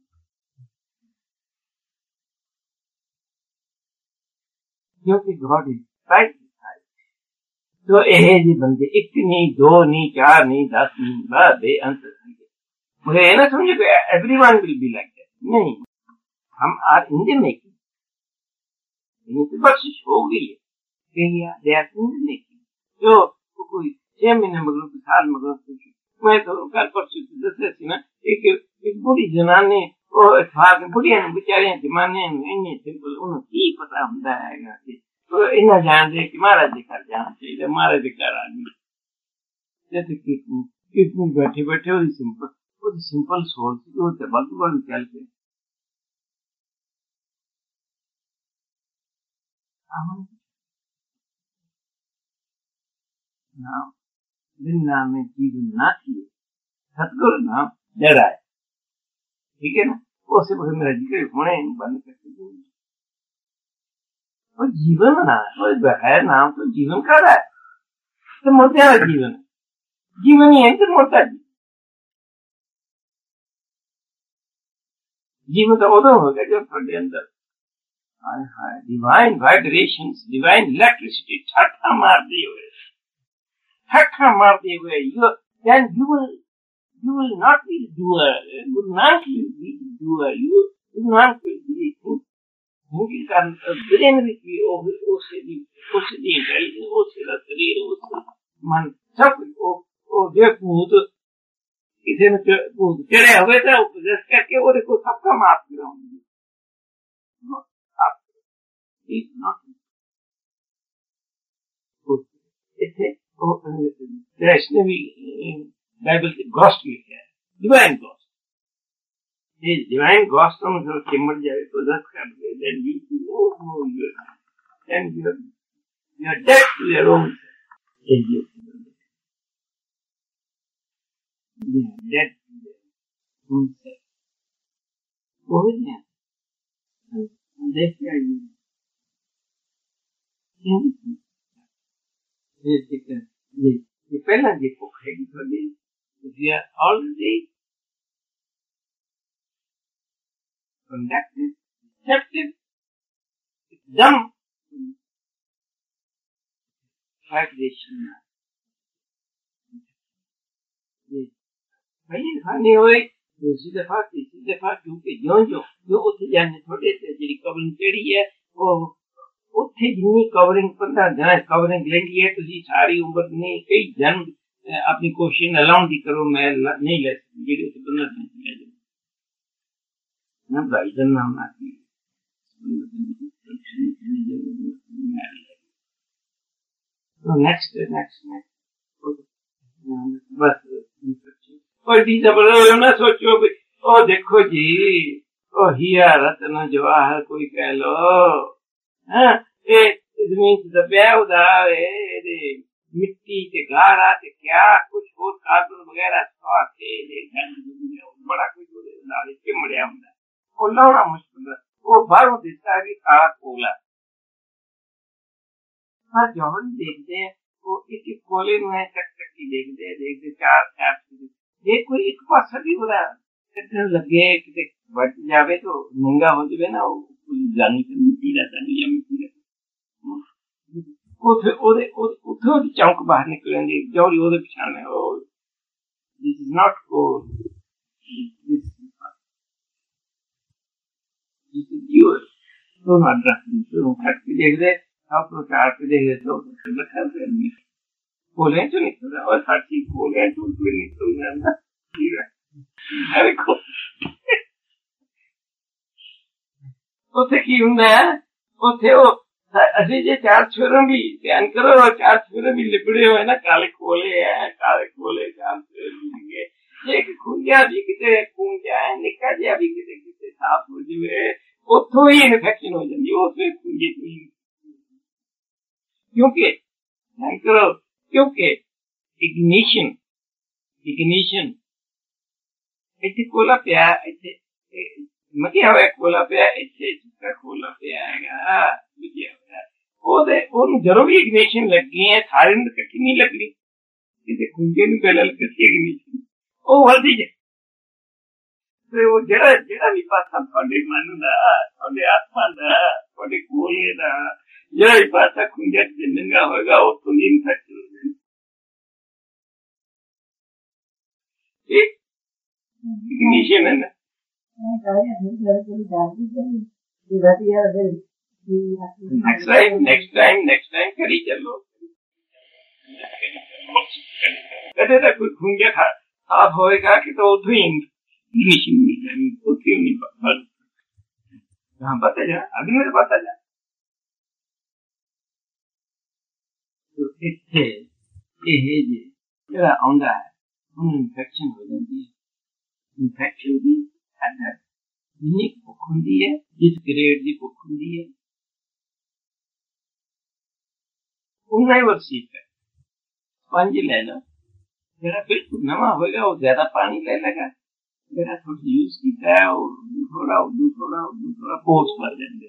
क्योंकि गॉड इज राइट तो यह जी बंदे एक नहीं दो नहीं चार नहीं दस नहीं बस बेअंत मुझे ये ना समझे कि everyone will be like that नहीं हम आर इन द मेकिंग ये तो बख्शिश हो गई है कहीं they are in the making जो कोई छह महीने मगर कुछ साल मगर कुछ मैं तो कल परसों दस थी ना एक एक बूढ़ी जनाने और खाक बुढ़िया बेचारियां जमाने में इन्हें सिंपल उन्हें की पता होता है तो इन्हें जान दे कि महाराज जी घर जाना चाहिए महाराज जी घर आदमी जैसे कितनी बैठे बैठे वो सिंपल वो सिंपल सोच वो तो भगवान चलते नाम बिन नाम में जीवन ना किए सतगुरु नाम जड़ा है ठीक है ना वो सिर्फ मेरा जिक्र होने बंद करके और जीवन ना है बगैर नाम तो जीवन का रहा है तो मोटा जीवन जीवन ही है तो मोटा जीवन तो उदो होगा जब थोड़े अंदर डिवाइन वाइब्रेशंस डिवाइन इलेक्ट्रिसिटी ठट्ठा मारते हुए ठट्ठा मारते हुए you then you will you will not be a doer Guru Nanak will be a doer you Guru Nanak will be thinking kan brain ਵਿੱਚ ਵੀ ਉਹ ਉਸੇ ਦੀ ਉਸੇ ਦੀ ਇੰਟੈਲੀਜੈਂਸ ਉਸੇ ਦਾ ਸਰੀਰ ਉਸੇ ਮਨ ਸਭ ਉਹ ਉਹ ਜੇ ਭੂਤ ਕਿਸੇ ਨੂੰ ਭੂਤ ਚੜਿਆ ਹੋਵੇ ਤਾਂ ਜਿਸ ਕਰਕੇ ਉਹਦੇ ਕੋਲ ਸਭ ਕੰਮ ਆਪ ਕਰਾਉਂਦੇ ਆਪ ਇਟ ਨਾਟ इतने इसने भी बाइबल से गॉस्ट लिखा है, डिवाइन गॉस्ट। ये डिवाइन गॉस्ट हम जो चिमट जाए तो दस कर दे, then you know who you are, and you are you are dead to your own self. You are dead to your own self. वो ही है, देखिए ये ये ये ये पहला ये पोखरेगी थोड़ी, we are already conducted, accepted, dumb vibration. ये पहली दफा नहीं हुई, दूसरी दफा, तीसरी दफा, क्योंकि जो जो जो उसे जाने थोड़े से जी कवरिंग केड़ी है वो ਉੱਥੇ ਜਿੰਨੀ ਕਵਰਿੰਗ ਪੰਦਰਾਂ ਜਣਾ ਕਵਰਿੰਗ ਲੈਂਦੀ ਹੈ, ਤੁਸੀਂ ਸਾਰੀ ਉਮਰ ਨਹੀਂ ਕਈ ਜਨਮ ਆਪਣੀ ਕੋਸ਼ਿਸ਼ ਲਾਉਣ ਦੀ ਕਰੋ, ਮੈਂ ਨਹੀਂ ਲੈ ਸਕਦੀ ਜਿਹੜੀ ਉੱਥੇ ਪੰਦਰਾਂ ਦਿਨ ਲੈ ਜਾਓ ਨਾ ਭਾਈ ਦਾ ਨਾਮ ਆ ਕੀ ਨੈਕਸਟ ਨੈਕਸਟ ਬਸ ਕੋਈ ਦੀ ਜ਼ਬਰ ਨਾ ਸੋਚੋ ਵੀ ਉਹ ਦੇਖੋ ਜੀ ਉਹ ਹੀਰਾ ਰਤਨ ਜਵਾਹਰ ਕੋਈ ਕਹਿ ਲੋ हाँ ये जमीन से दबा उधर ये मिट्टी के गारा के क्या कुछ हो कार्बन वगैरह स्वास्थ्य बड़ा कुछ हो रहा चिमड़िया होता है और लाना मुश्किल है वो बाहरों देता है भी काला कोला हाँ जौहरी देखते हैं वो एक एक कोले में टक टक की देखते हैं देखते चार चार ये कोई एक पासा भी हो रहा है लगे कि बढ़ जावे तो नंगा हो जाए ना जानी तो मिट्टी रहता नहीं या मिट्टी रहता उथे ओदे उथे ओदी चौंक बाहर निकलेंगे जौरी ओदे पिछाने ओ this is not gold this this is your तो ना ड्रस तो खट के देख दे आप तो चार पे देख दे तो लखन से नहीं बोले तो निकल रहा और साथी बोले तो कोई निकल रहा ना ठीक है अरे को ਉੱਥੇ ਕੀ ਹੁੰਦਾ ਹੈ ਉੱਥੇ ਉਹ ਅਸੀਂ ਜੇ ਚਾਰ ਛੁਰੇ ਵੀ ਧਿਆਨ ਕਰੋ ਚਾਰ ਛੁਰੇ ਵੀ ਲਿਬੜੇ ਹੋਏ ਨਾ ਕਾਲੇ ਕੋਲੇ ਹੈ ਕਾਲੇ ਕੋਲੇ ਚਾਰ ਛੁਰੇ ਮਿਲਣਗੇ ਜੇ ਇੱਕ ਖੁੰਝਾ ਵੀ ਕਿਤੇ ਖੁੰਝਾ ਹੈ ਨਿੱਕਾ ਜਿਹਾ ਵੀ ਕਿਤੇ ਕਿਤੇ ਸਾਫ਼ ਹੋ ਜਾਵੇ ਉੱਥੋਂ ਹੀ ਇਨਫੈਕਸ਼ਨ ਹੋ ਜਾਂਦੀ ਉਸੇ ਖੁੰਝੇ ਤੋਂ ਹੀ ਕਿਉਂਕਿ ਧਿਆਨ ਕਰੋ ਕਿਉਂਕਿ ਇਗਨੀਸ਼ਨ ਇਗਨੀਸ਼ਨ ਇੱਥੇ ਕੋਲਾ ਪਿਆ ਇੱਥੇ ਮੱਕਿਆ ਹੋਇਆ ਕੋਲਾ ਪਿਆ ਇੱਥੇ ਚਿੱਟਾ ਕੋਲਾ ਪਿਆ ਹੈਗਾ ਮੱਕਿਆ ਹੋਇਆ ਉਹਦੇ ਉਹਨੂੰ ਜਦੋਂ ਵੀ ਇਗਨੀਸ਼ਨ ਲੱਗੀ ਹੈ ਸਾਰੇ ਨੂੰ ਇਕੱਠੀ ਨਹੀਂ ਲੱਗਦੀ ਕਿਤੇ ਖੁੰਝੇ ਨੂੰ ਪਹਿਲਾਂ ਲੱਗੀ ਇਗਨੀਸ਼ਨ ਉਹ ਵੱਧਦੀ ਜੇ ਤੇ ਉਹ ਜਿਹੜਾ ਜਿਹੜਾ ਵੀ ਪਾਸਾ ਤੁਹਾਡੇ ਮਨ ਦਾ ਤੁਹਾਡੇ ਆਤਮਾ ਦਾ ਤੁਹਾਡੇ ਕੋਲੇ ਦਾ ਜਿਹੜਾ ਵੀ ਪਾਸਾ ਖੁੰਝੇ ਤੇ ਨੰਗਾ ਹੋਏਗਾ ਉਹ ਤੋਂ ਇਨਫੈਕਸ਼ਨ ਹੋ ਜਾਏਗਾ ਇਹ ਇਗਨੀਸ਼ਨ ਹੈ ਨਾ Next time, next time, next time करी चलो। कहते थे कोई खुंजा साफ होएगा कि तो उधर ही इग्निशन मिल जाएगी, तो क्यों नहीं पता? हाँ बता जा, अभी मेरे बता जा। तो इससे ये है जे जरा आंदा है, उन इन्फेक्शन हो जाती है, इन्फेक्शन भी जिन्नी भुख हुंदी है जिस ग्रेड की भुख हुंदी है उन्ना ही वसीफ है स्पंज ले लो जरा बिल्कुल नवा होगा वो ज्यादा पानी ले लेगा जरा थोड़ा यूज किया है और थोड़ा थोड़ा थोड़ा पोस भर देंगे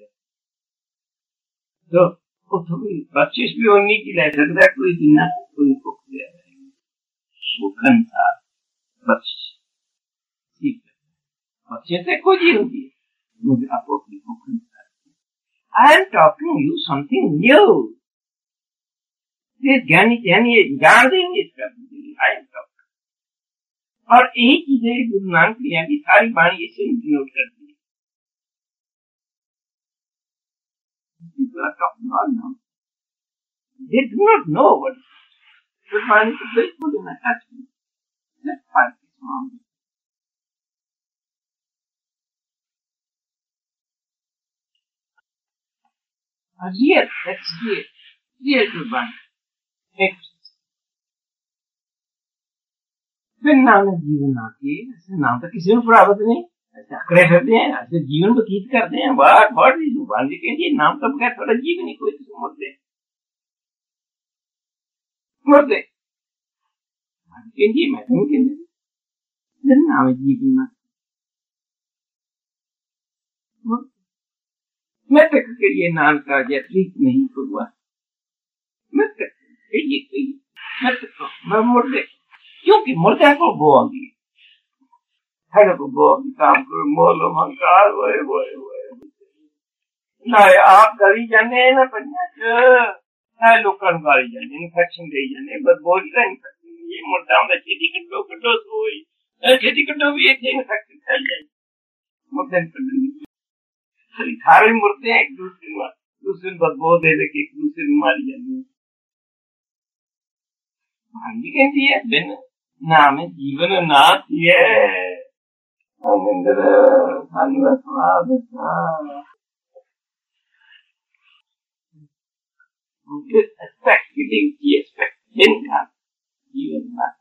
तो वो थोड़ी बख्शिश भी होने की ले सकता है कोई दिन कोई भुख दे भूखन था बख्शिश ठीक है बच्चे से कुछ ही होती है मुझे आपको अपनी भूखन I am talking to you something new ये ज्ञानी ज्ञानी जान देंगे इसका I am talking और यही चीजें गुरु नानक ने की सारी वाणी इसे नोट कर दी people are talking all now they do not know what Guru Nanak को बिल्कुल ना touch that's why it's wrong real, that's real, real Gurbani. एक फिर नाम है जीवन आती है, ऐसे नाम तो किसी को प्राप्त नहीं, ऐसे आंकड़े करते हैं, ऐसे जीवन व्यतीत करते हैं। बात बहुत भगवान जी कहेंगे नाम तो बगैर थोड़ा जीवन ही कोई तो मुर्दे मुर्दे कहेंगे मैं नहीं कहेंगे नाम है जीवन मैं तक के लिए नाम का ठीक नहीं हुआ मैं तक ये मैं तक मैं मुर्दे क्योंकि मुर्दे को बोएंगे है को बोएंगे काम करो मोलो अहंकार woए woए woए ना आप गली जाने ना पन्या च ना लोकां गाली जाने इन्फेक्शन दे जाने बस बोल रहे इन्फेक्शन ये मुर्दा दा चीटी कड्डो कड्डो सोई चीटी कड्डो भी एक इन्फेक्शन फैल जाए मुर्दे कड्डो खाली थारे मुर्दे हैं एक दूसरे में दूसरे बदबू दे दे के एक दूसरे में मारी जाने भांगी कहती है दिन नाम जीवन नाथ ये अनिंद्र धन्यवाद एस्पेक्ट की एस्पेक्ट दिन का जीवन नाथ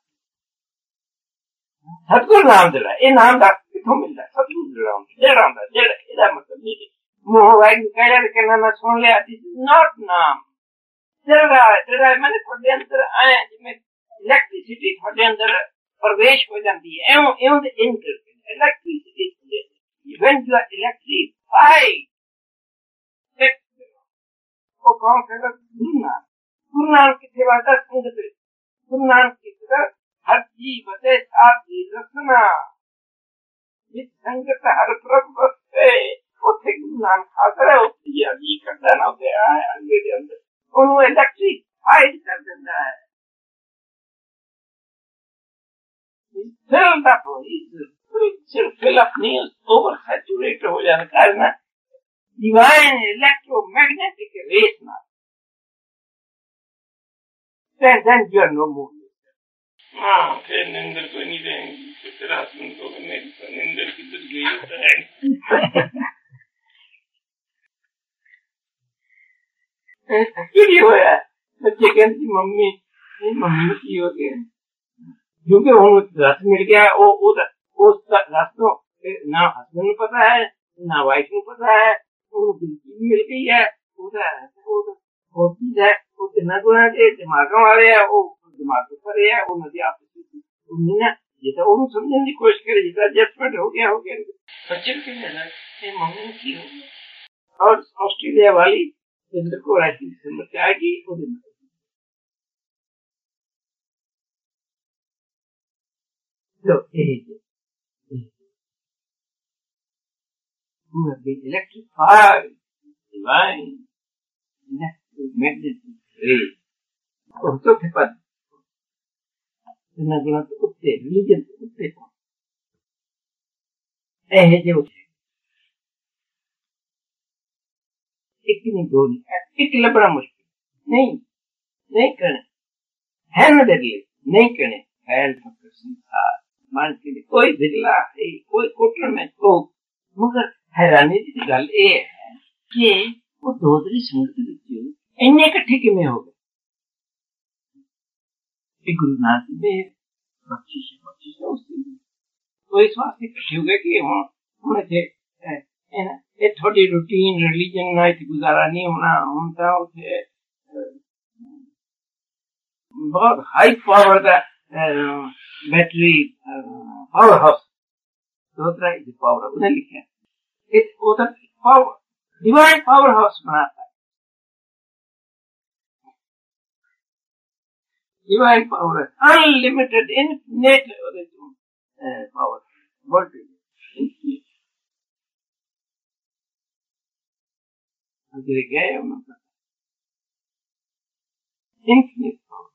सतगुरु नाम दिला ये नाम का किथों मिलता है सतगुरु नाम जेड़ा ਹੁੰਦਾ जेड़ा ਇਹਦਾ मतलब नहीं कि मोह वाइग कहया कि ना सुन लिया दिस इज नॉट नाम जेड़ा जेड़ा मैंने थोड़े अंदर आया जिਵੇਂ इलेक्ट्रिसिटी थोड़े अंदर प्रवेश हो जाती है एवं एवं the inter electricity when you are electrified वो कौन कहता गुरु नानक गुरु नानक की सेवा का संगत गुरु नानक की तरह हर जीव बते साथ ही रखना इस संगत हर प्रभ बसते उसे गुरु नानक खाकर है उससे ये अभी करता ना होते आए अंगे के अंदर उन्होंने इलेक्ट्रिफाइड कर देता है filled up he's fill up नहीं oversaturated हो जाने का ना divine electromagnetic rays ना then then you are no more हाँ फिर निंदर को नहीं देंगे तेरा सुन को मेरी निंदर किधर गई होता है क्यों होया बच्चे कहती मम्मी मम्मी की हो गया क्योंकि वो रस मिल गया वो उस रस को ना हस्बैंड को पता है ना वाइफ को पता है वो मिल गई है वो चीज है वो कितना गुना के दिमाग वाले है वो दिमाग के ऊपर है वो नदी आप ना ये तो वो समझने की कोशिश करे जितना एडजस्टमेंट हो गया हो गया बच्चे के लिए मम्मी की हो और ऑस्ट्रेलिया वाली जिंदगी को राइटिंग समझ के आएगी वो दिन So, who have been electrified, divine, electromagnetic rays. उसको के पास गुना तो उत्ते रिलीजन तो उत्ते कौन ऐसे जो एक नहीं दो नहीं एक लबड़ा मुश्किल नहीं नहीं करने है न दरिए नहीं करने है फकर संसार मान के लिए कोई बिरला है कोई कोटर में तो मगर हैरानी की गल ये है कि वो दोदरी संगत विच इन्ने इकट्ठे किवें हो गए गुरु नानक देव बख्शिश बख्शिश उसकी तो इस वास्ते इकट्ठे हो गए कि हम हम थे ये थोड़ी रूटीन रिलीजन ना इतनी गुजारा नहीं होना उनका उसे बहुत हाई पावर का बैटरी पावर हाउस दूसरा इज पावर उन्हें लिखा है इट उधर पावर डिवाइन पावर हाउस बनाता है divine power unlimited infinite power voltage अगर गए उनका इनफिनिट पावर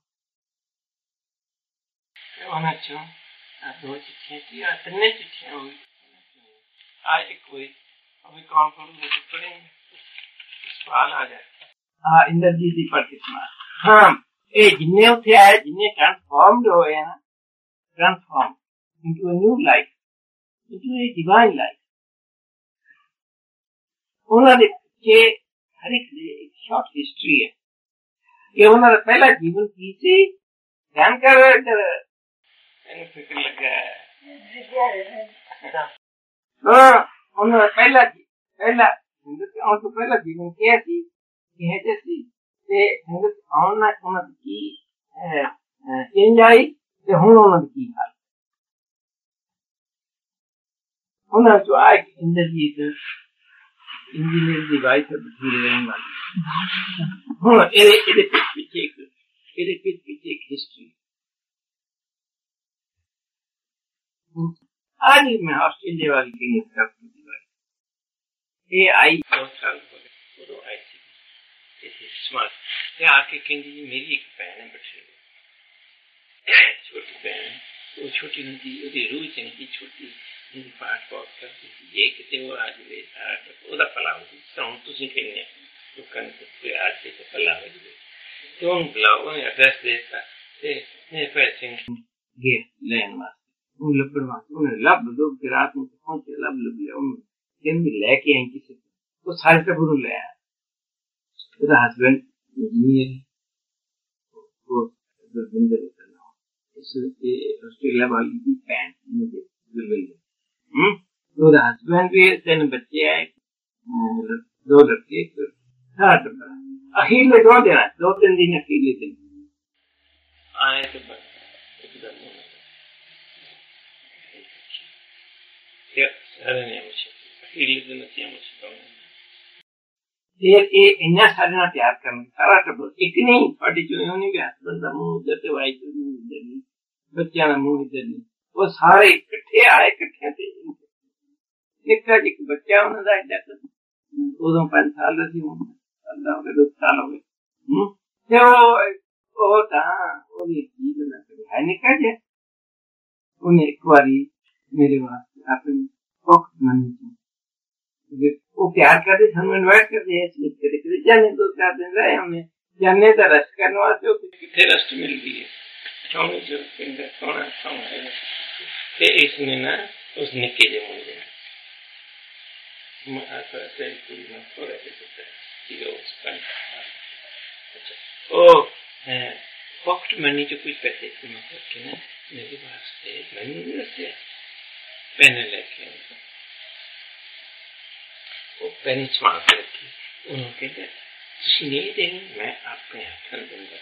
होना चाहिए दो चिट्ठियाँ थी या तीन चिट्ठियाँ हुई आज एक हुई अभी कौन कौन मुझे पढ़ेंगे सवाल आ जाए हाँ इंद्रजीत जी पढ़ के सुना हाँ ये जिन्ने उठे आए जिन्ने ट्रांसफॉर्म्ड हुए हैं ना transform into a new life into a divine life उन्होंने के हर एक एक शॉर्ट हिस्ट्री है ये उन्होंने पहला जीवन की थी ध्यान कर फिक्र लगा हाँ उन्होंने पहला पहला तो पहला जीवन क्या थी कि है जैसी ते संगत आना उन्होंने की चेंज आई ते हुन उन्होंने की हाल उन्होंने जो आए इंद्रजीत इंजीनियर की वाइफ है बठी रहने वाली हाँ ये ये पीछे एक ये पीछे एक हिस्ट्री आज मैं ऑस्ट्रेलिया वाली गई ये आई दो साल हो गए वो आई थी इस स्मार्ट ये आके कहेंगी मेरी एक बहन है बच्चे छोटी बहन वो छोटी नदी ਉਹਦੀ रूह चंगी छोटी मेरी पाठ बहुत करती थी ये कितने वो आज वे ਉਹਦਾ ਭਲਾ ਹੋ ਜੀ ਤਾਂ ਤੁਸੀਂ ਕਹਿੰਦੇ ਲੋਕਾਂ ਨੂੰ ਕੋਈ ਅੱਜ ਤੇ ਭਲਾ ਹੋ ਜੀ ਤੇ ਉਹ ਬੁਲਾਓ ਉਹਨੇ ਐਡਰੈਸ ਦੇਤਾ ਤੇ ਨੇ ਪੈਸੇ ਗੇ ਲੈਣ ਵਾਸਤੇ ਉਹ ਲੱਭਣ ਵਾਸਤੇ ਉਹਨੇ ਲੱਭ ਦੋ ਕਿ ਰਾਤ ਨੂੰ ਪਹੁੰਚੇ ਲੱਭ ਲੱਭ ਲਿਆ ਉਹਨੂੰ ਕਹਿੰਦੀ ਲੈ ਕੇ ਆਈ ਕਿਸੇ ਉਹ ਸਾਰੇ ਟੱਬਰ ਨੂੰ ਲੈ ਆਇਆ ਉਹਦਾ ਹਸਬੈਂਡ ਇੰਜੀਨੀਅਰ ਉਹ ਦਰਵਿੰਦਰ ਦਾ ਨਾਮ ਇਸ ਤੇ ਆਸਟ੍ਰੇਲੀਆ ਵਾਲੀ ਦੀ ਭੈਣ ਨੇ ਦਰਵਿੰਦਰ हम्म तो हस्बैंड भी तीन बच्चे आए दो लड़के साठ अखीरले दो दिन दो तीन दिन अखीरले दिन आए तो एकदम सारे ने मुझे अखीरले दिन से मुझे ये ये इन्ना सारे ना प्यार करना सारा टब्बर एक नहीं पार्टी जो उन्होंने भी हस्बैंड का मुंह उधर से वाइफ का मुंह इधर नहीं बच्चा का मुंह इधर नहीं वो सारे इकट्ठे आए इकट्ठे थे निक्का जी बच्चा उन्होंने एडा उदों पांच साल का सी अल्लाह हो गए दो साल हो गए हम्म ते वो वो ता ओदी चीज ना है निक्का जी उन्हें एक बारी मेरे वास्ते अपनी पॉकेट मनी थी वो प्यार करते सन इनवाइट करते हैं स्लिप करे करे जाने दो चार दिन रहे हमने जाने का रेस्ट करने वास्ते कितने रेस्ट मिल गई है कौन जो पिंड कौन कौन है ते इसने ना उस निके जे मुझे मैं आता है कोई ना थोड़ा सा होता है ये उसका अच्छा ओ पॉकेट मनी जो कुछ पैसे जमा करके ना मेरे वास्ते मैंने से पेन लेके वो पेन छुपा के रखी उन्होंने कहते तुझे नहीं देंगे मैं आपके हाथ में दूंगा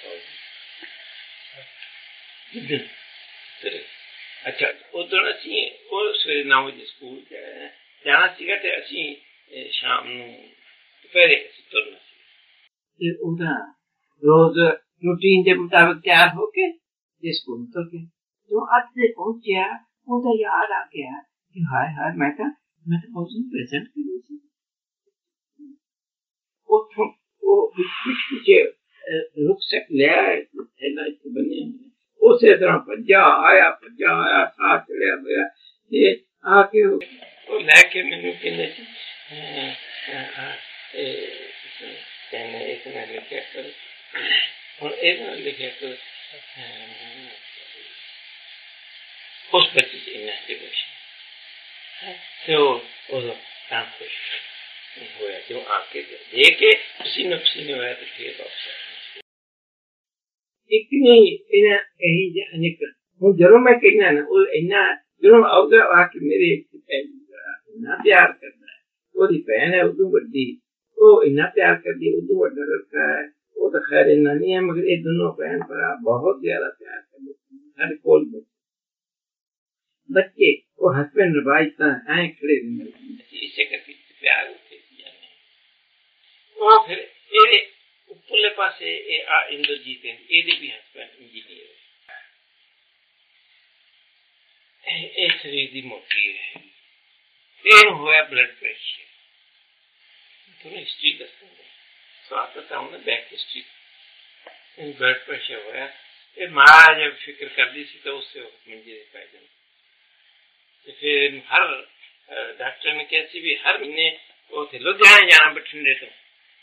तो अच्छा उधर ਅਸੀਂ ਉਹ ਸਵੇਰੇ नौ ਵਜੇ ਸਕੂਲ ਜਾਣਾ ਸੀਗਾ ਤੇ ਅਸੀਂ ਸ਼ਾਮ ਨੂੰ ਦੁਪਹਿਰੇ ਤੁਰਨਾ ਸੀ ਤੇ ਉਹਦਾ ਰੋਜ਼ ਰੂਟੀਨ ਦੇ ਮੁਤਾਬਕ ਤਿਆਰ ਹੋ ਕੇ ਤੇ ਸਕੂਲ ਤੋਂ ਕੇ ਜੋ ਅੱਜ ਤੇ ਪਹੁੰਚਿਆ ਉਹਦਾ ਯਾਦ ਆ ਗਿਆ ਕਿ ਹਾਏ ਹਾਏ ਮੈਂ ਤਾਂ ਮੈਂ ਤਾਂ ਬਹੁਤ ਪ੍ਰੈਜ਼ੈਂਟ ਕਰੀ ਸੀ ਉਹ ਉਹ ਕੁਝ ਕੁਝ ਰੁਕਸਕ ਲੈ ਇਹਨਾਂ ਇੱਥੇ ਬਣੇ उसे तरह भज्जा आया भज्जा आया साथ चढ़िया गया ये आके वो लेके मैंने कहने एक ना लिखा कर और एक ना लिखा कर उस बच्चे से इन्हें डिवोशन तो वो काम खुश होया जो आके देखे उसी न उसी ने हुआ तो फिर वापस एक नहीं इन्हें यही अनेक वो जरूर मैं कहना ना वो इन्ना जरूर आउगा आके मेरे इन्ना प्यार करना है वो दी बहन है उदू बड़ी वो इन्ना प्यार कर दी उदू बड़ा लड़का है वो तो खैर इन्ना नहीं है मगर ये दोनों बहन भरा बहुत ज्यादा प्यार करते हर कोल बच्चे बच्चे वो हस्बैंड वाइफ का आए खड़े इसे करके प्यार होते वो फिर ये उपले पासे ए आ इंद्रजीत है एदे भी हस्बैंड इंजीनियर है ए शरीर दी मोटी है एन होया ब्लड प्रेशर तो हिस्ट्री दसते हैं तो आता था उन्हें back history in blood pressure होया ए माँ जब फिक्र कर दी थी तो उससे मंजे पाए जाए तो फिर हर डॉक्टर ने कैसी भी हर महीने वो थे लुधियाना जाना बठिंडे तो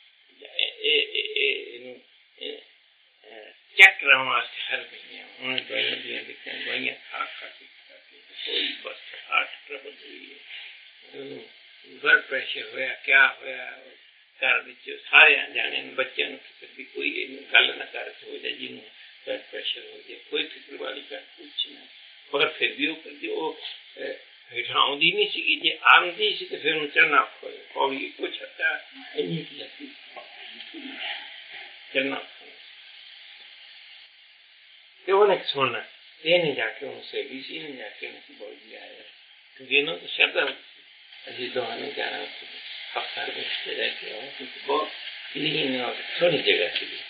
चेक कराने वास्ते हर महीने उन्होंने दवाइयाँ दिया दिखा दवाइयाँ खा खा के कोई बस हार्ट ट्रबल हुई है ब्लड प्रेशर होया क्या होया घर विच सारे जाने बच्चों की कोई गल ना कर हो जाए जिन्होंने ब्लड प्रेशर हो जाए, कोई फिक्र वाली गल कुछ नहीं। मगर फिर भी वो करती वो हेठा आउंदी नहीं सी, जे आंदी सी तो फिर चढ़ना पौड़ी कुछ हटा इन्नी की जाती चढ़ना तो उन्हें सुनना ये नहीं जाके उनसे बीसी नहीं जाके उनसे बोल दिया है, क्योंकि इन्होंने तो शब्द अजी दोहाने जाना हफ्ता में रहते हो क्योंकि बहुत लीन और थोड़ी जगह के लिए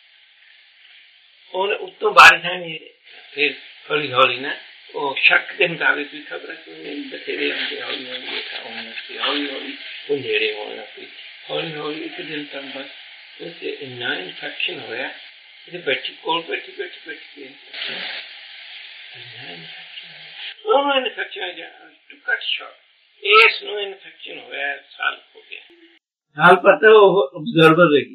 और उत्तों बारिश आनी फिर हौली हौली ना वो शक के मुताबिक भी खबर बथेरे होंगे, हौली हौली देखा होना फिर हौली हौली अंधेरे होना फिर हौली हौली एक दिन तक बस उससे इतना इन्फेक्शन होया इसे बैठी कोल बैठी बैठी बैठी इन्फेक्शन इन्फेक्शन हो गया to cut short as no infection होया साल हो गया साल पता वो ऑब्जर्वर रही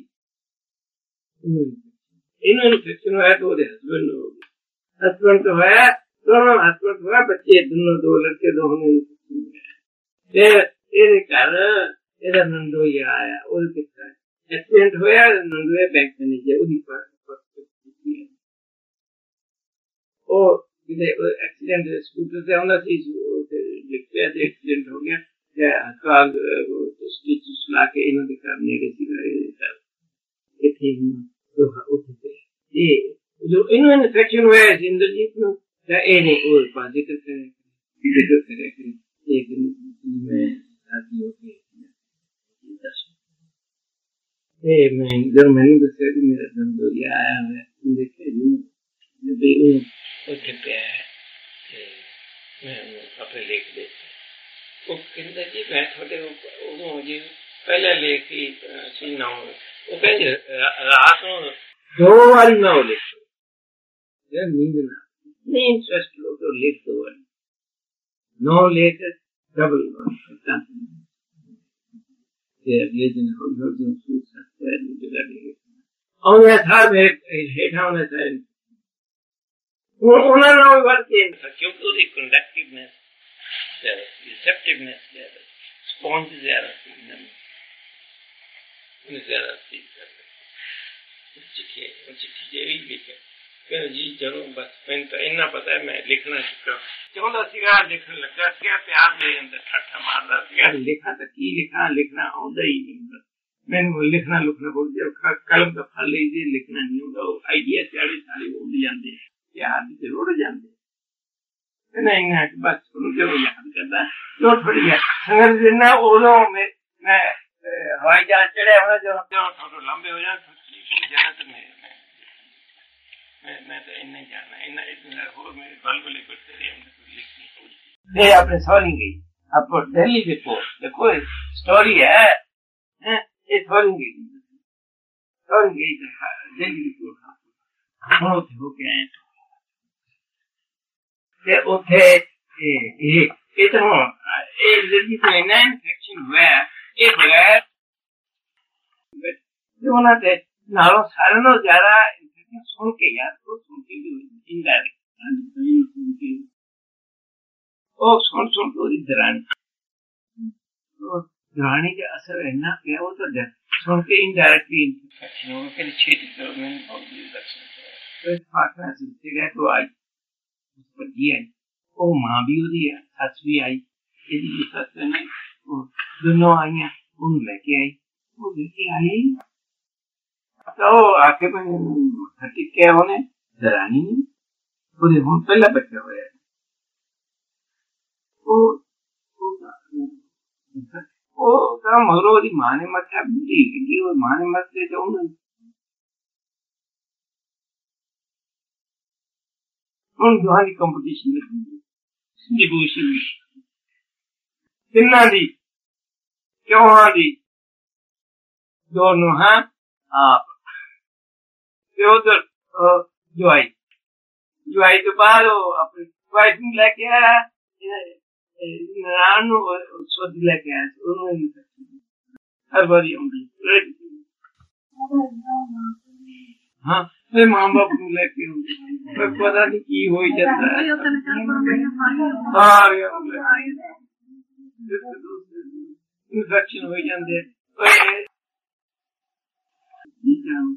इन्होंने इन्फेक्शन होया तो वो हस्बैंड हो गया हस्बैंड तो होया दोनों हस्बैंड हुआ बच्चे दोनों दो लड़के दोनों फिर ये कर ये नंदो ये आया और कितना एक्सीडेंट होया नंदो बैंक मैनेजर उसी पर ओ इधर एक्सीडेंट स्कूटर से होना सी लिखते हैं एक्सीडेंट हो गया या अस्पताल स्टिच ला के इन्होंने करने के सिवाय ये थी तो उठते ये जो इन्होंने इन्फेक्शन हुआ है जिंदगी में क्या ये नहीं और पास जिक्र करें जिक्र करें एक में साथी होके ये मैं जब मैंने दूसरे भी मेरा धंधो ये आया है देखे यूं मैं भी यूं उठ पे है मैं अपने लेख देते वो कहता जी मैं थोड़े वो मुझे पहले लेख ही सी ना वो कहते रात को दो बारी ना हो लिख यार नींद ना नहीं इंटरेस्ट लो तो लिख दो नो लेख डबल ये अगले दिन हो गया जो सूट सकता है मुझे लगे और ये था मेरे हेठा होने से उन्होंने ना वर्क किया क्योंकि उसकी कंडक्टिवनेस ज़्यादा रिसेप्टिवनेस ज़्यादा स्पॉन्ज ज़्यादा थी नम ज़्यादा थी चिट्ठी चिट्ठी ये भी लिखे फिर जी जरूर बस मैंने तो इतना पता है मैं लिखना सीखा चौदह सीखा लिखने लगा क्या प्यार मेरे अंदर ठट्ठा मार रहा था लिखा तो की लिखा लिखना आउंदा ही नहीं मैंने लिखना लुखना बोल दिया कलम का फल लीजिए लिखना नहीं होगा आइडिया सारे सारे उड़ जाते प्यार भी उड़ जाते नहीं ना बस जरूर याद करता जो थोड़ी है अगर जितना ओलो में मैं हवाई जहाज चढ़े हुए जो थोड़ा लंबे हो जाए जाना तो मैं मैं मैं तो इन्हें जाना इन्हें इतना हो मेरे बलबले करते रहे हमने लिखनी थोड़ी ये आपने सॉरी गई आपको दिल्ली रिपोर्ट देखो स्टोरी है ये सॉरी गई सॉरी गई दिल्ली रिपोर्ट हम उठे हो गए हैं ये उठे ये ये तो ये दिल्ली से नया इन्फेक्शन हुआ है ये बगैर जो ना थे नालों सारे नो ज़्यादा सुन के यार तो सुन के भी इनडायरेक्ट ओ सुन सुन तो दरानी तो दरानी का असर इतना क्या वो तो सुन के इनडायरेक्टली इन्फेक्शन हो गया छेद तो मैंने बहुत ही लक्षण तो इस फाटना से गया तो आई उस पर जी आई ओ माँ भी हो रही है सच भी आई यदि सच नहीं वो दोनों आई उन लेके आई वो लेके आई तो आके में खटी क्या होने दरानी ने पूरे हम पहला बच्चा हुआ वो वो का मगरोरी माने मत है बुरी कि वो माने मत से तो उन उन दुहानी कंपटीशन में डिबूशन किन्ना दी क्यों हाँ दी दोनों हाँ आप उधर जो आई जो आई तो बाद अपनी वाइफ ने लेके आया नारायण सोच लेके आया उन्होंने हर बारी उंगली हाँ मैं माँ बाप को लेके मैं पता नहीं की हो जाता है इन्फेक्शन हो जाते जाऊं।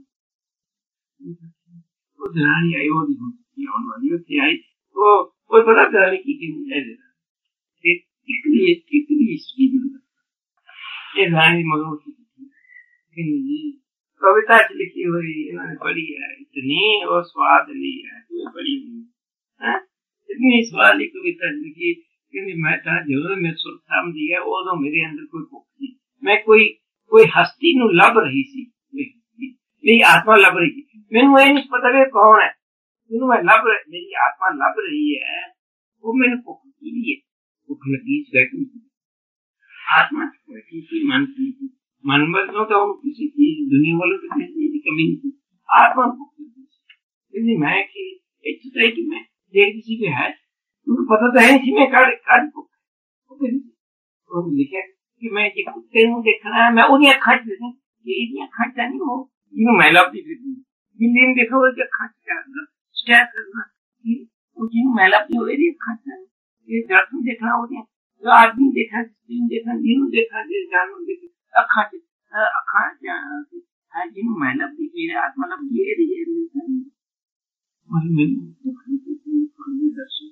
वो दरानी आई, वो नहीं होती आने वाली होती आई, वो वो बड़ा दरानी की कि नहीं दे रहा कितनी कितनी स्पीड में ये दरानी मगर की कविता लिखी हुई इन्होंने पढ़ी है, इतनी वो स्वाद ली है तो पढ़ी हुई है, इतनी स्वाद ली कविता लिखी कि मैं था जरूर मैं सुर थाम दिया वो तो मेरे अंदर कोई भूख थी, मैं कोई कोई हस्ती नु लब रही सी, मेरी आत्मा लब रही थी, मैंने ये नहीं पता कि कौन है, मैंने मैं लब मेरी आत्मा लब रही है, वो मैंने भूख की है, भूख लगी बैठी आत्मा बैठी थी, मन की थी, मन बदलो तो किसी चीज दुनिया वालों की चीज की कमी नहीं थी, आत्मा भूख लगी मैं कि सोसाइटी में देख किसी पे है तुमको पता तो है इसी में कार्ड कार्ड को लिखे कि मैं ये कुत्ते को देखना है, मैं उन्हें खर्च देती ये इतनी खर्चा नहीं हो यूं महिला भी देती बिल्ली में देखो जो खर्च करना स्टेप करना वो जिन महिला भी हो रही खर्चा ये दर्शन देखना होते हैं जो आदमी देखा जिन देखा जिन देखा जिन जानवर देखा खर्च खर्च है जिन महिला भी मेरे आत्मा लब ये ये और मैं दर्शन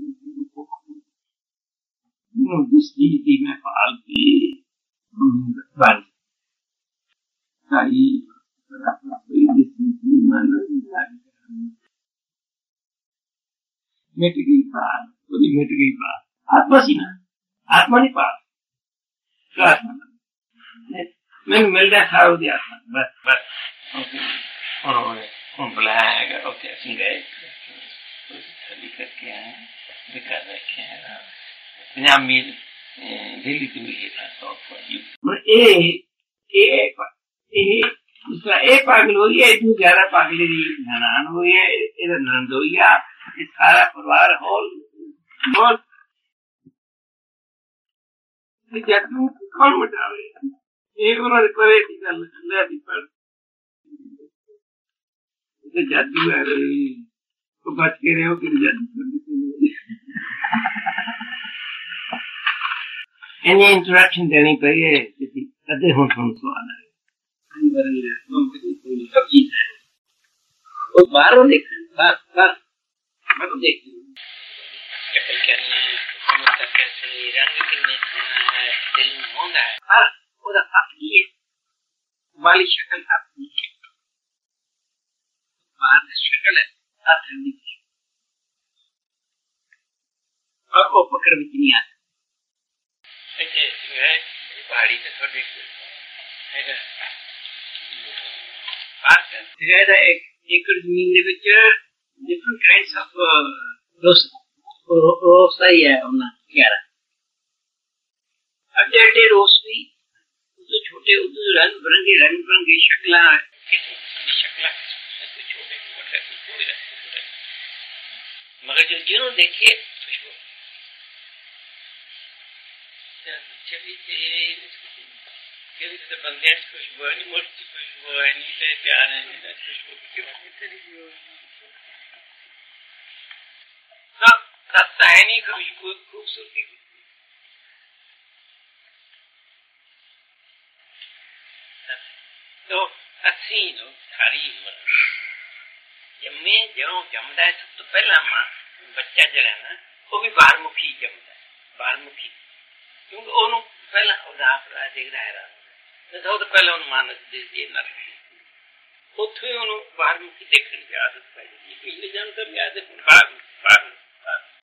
जिसकी में पाल की बन सारी मिट गई पाल पूरी मिट गई पाल आत्मा सी ना आत्मा नहीं पाल आत्मा मैं मिल गया खा हो दिया बस बस ओके और कौन बुलाएगा ओके सुन गए करके आए दिखा रखे हैं यहाँ मिल दिल्ली से मिले था तो ए ए ए दूसरा ए पागल हो गया दो ग्यारह पागल नान हो गया इधर नंद हो गया ये सारा परिवार हॉल हॉल जादू कौन मटावे एक उन्होंने करे थी कल ले थी पर इसे जादू है तो बच के रहे हो कि जादू any interaction देनी चाहिए किसी कदे हो सुन सवाल है वो बाहरों देख बस बस मैं तो देख कपल करना है कैसे रंग कितने है दिल में होगा हाँ वो तो आपकी है वाली शक्ल आपकी है बाहर से शक्ल है आप ठंडी की और वो पकड़ भी नहीं आता पहाड़ी से थोड़ी है एक एकड़ जमीन ਦੇ ਵਿੱਚ different kinds of रोसा ही है अपना ग्यारह अब जैसे रोशनी तो छोटे उधर रंग बिरंगे रंग बिरंगे शक्ल शक्ल छोटे मोटे मगर जो जिन्हों देखे खुशबू चली तो बंदे खुशबू नहीं मोटी खुशबू है नीचे प्यार है खुशबू रास्ता है नहीं खुशबू खूबसूरती तो अच्छी लो सारी उम्र जम्मे जो जमदा है सब तो पहला मां बच्चा जरा ना वो भी बारमुखी जमदा बारमुखी क्योंकि ਉਹਨੂੰ ਪਹਿਲਾਂ ਉਦਾਸ ਰਹਾ ਦੇਖਦਾ ਹੈ ਰਾ ਤੇ ਸਭ ਤੋਂ ਪਹਿਲਾਂ ਉਹਨੂੰ ਮਾਨਸ ਦੇ ਨਾ ਉੱਥੇ ਉਹਨੂੰ ਬਾਹਰਮੁਖੀ ਦੇਖਣ ਦੀ ਆਦਤ ਪੈ ਗਈ ਪਿਛਲੇ ਜਨਮ ਤੋਂ ਵੀ ਆਦਤ ਬਾਹਰਮੁਖੀ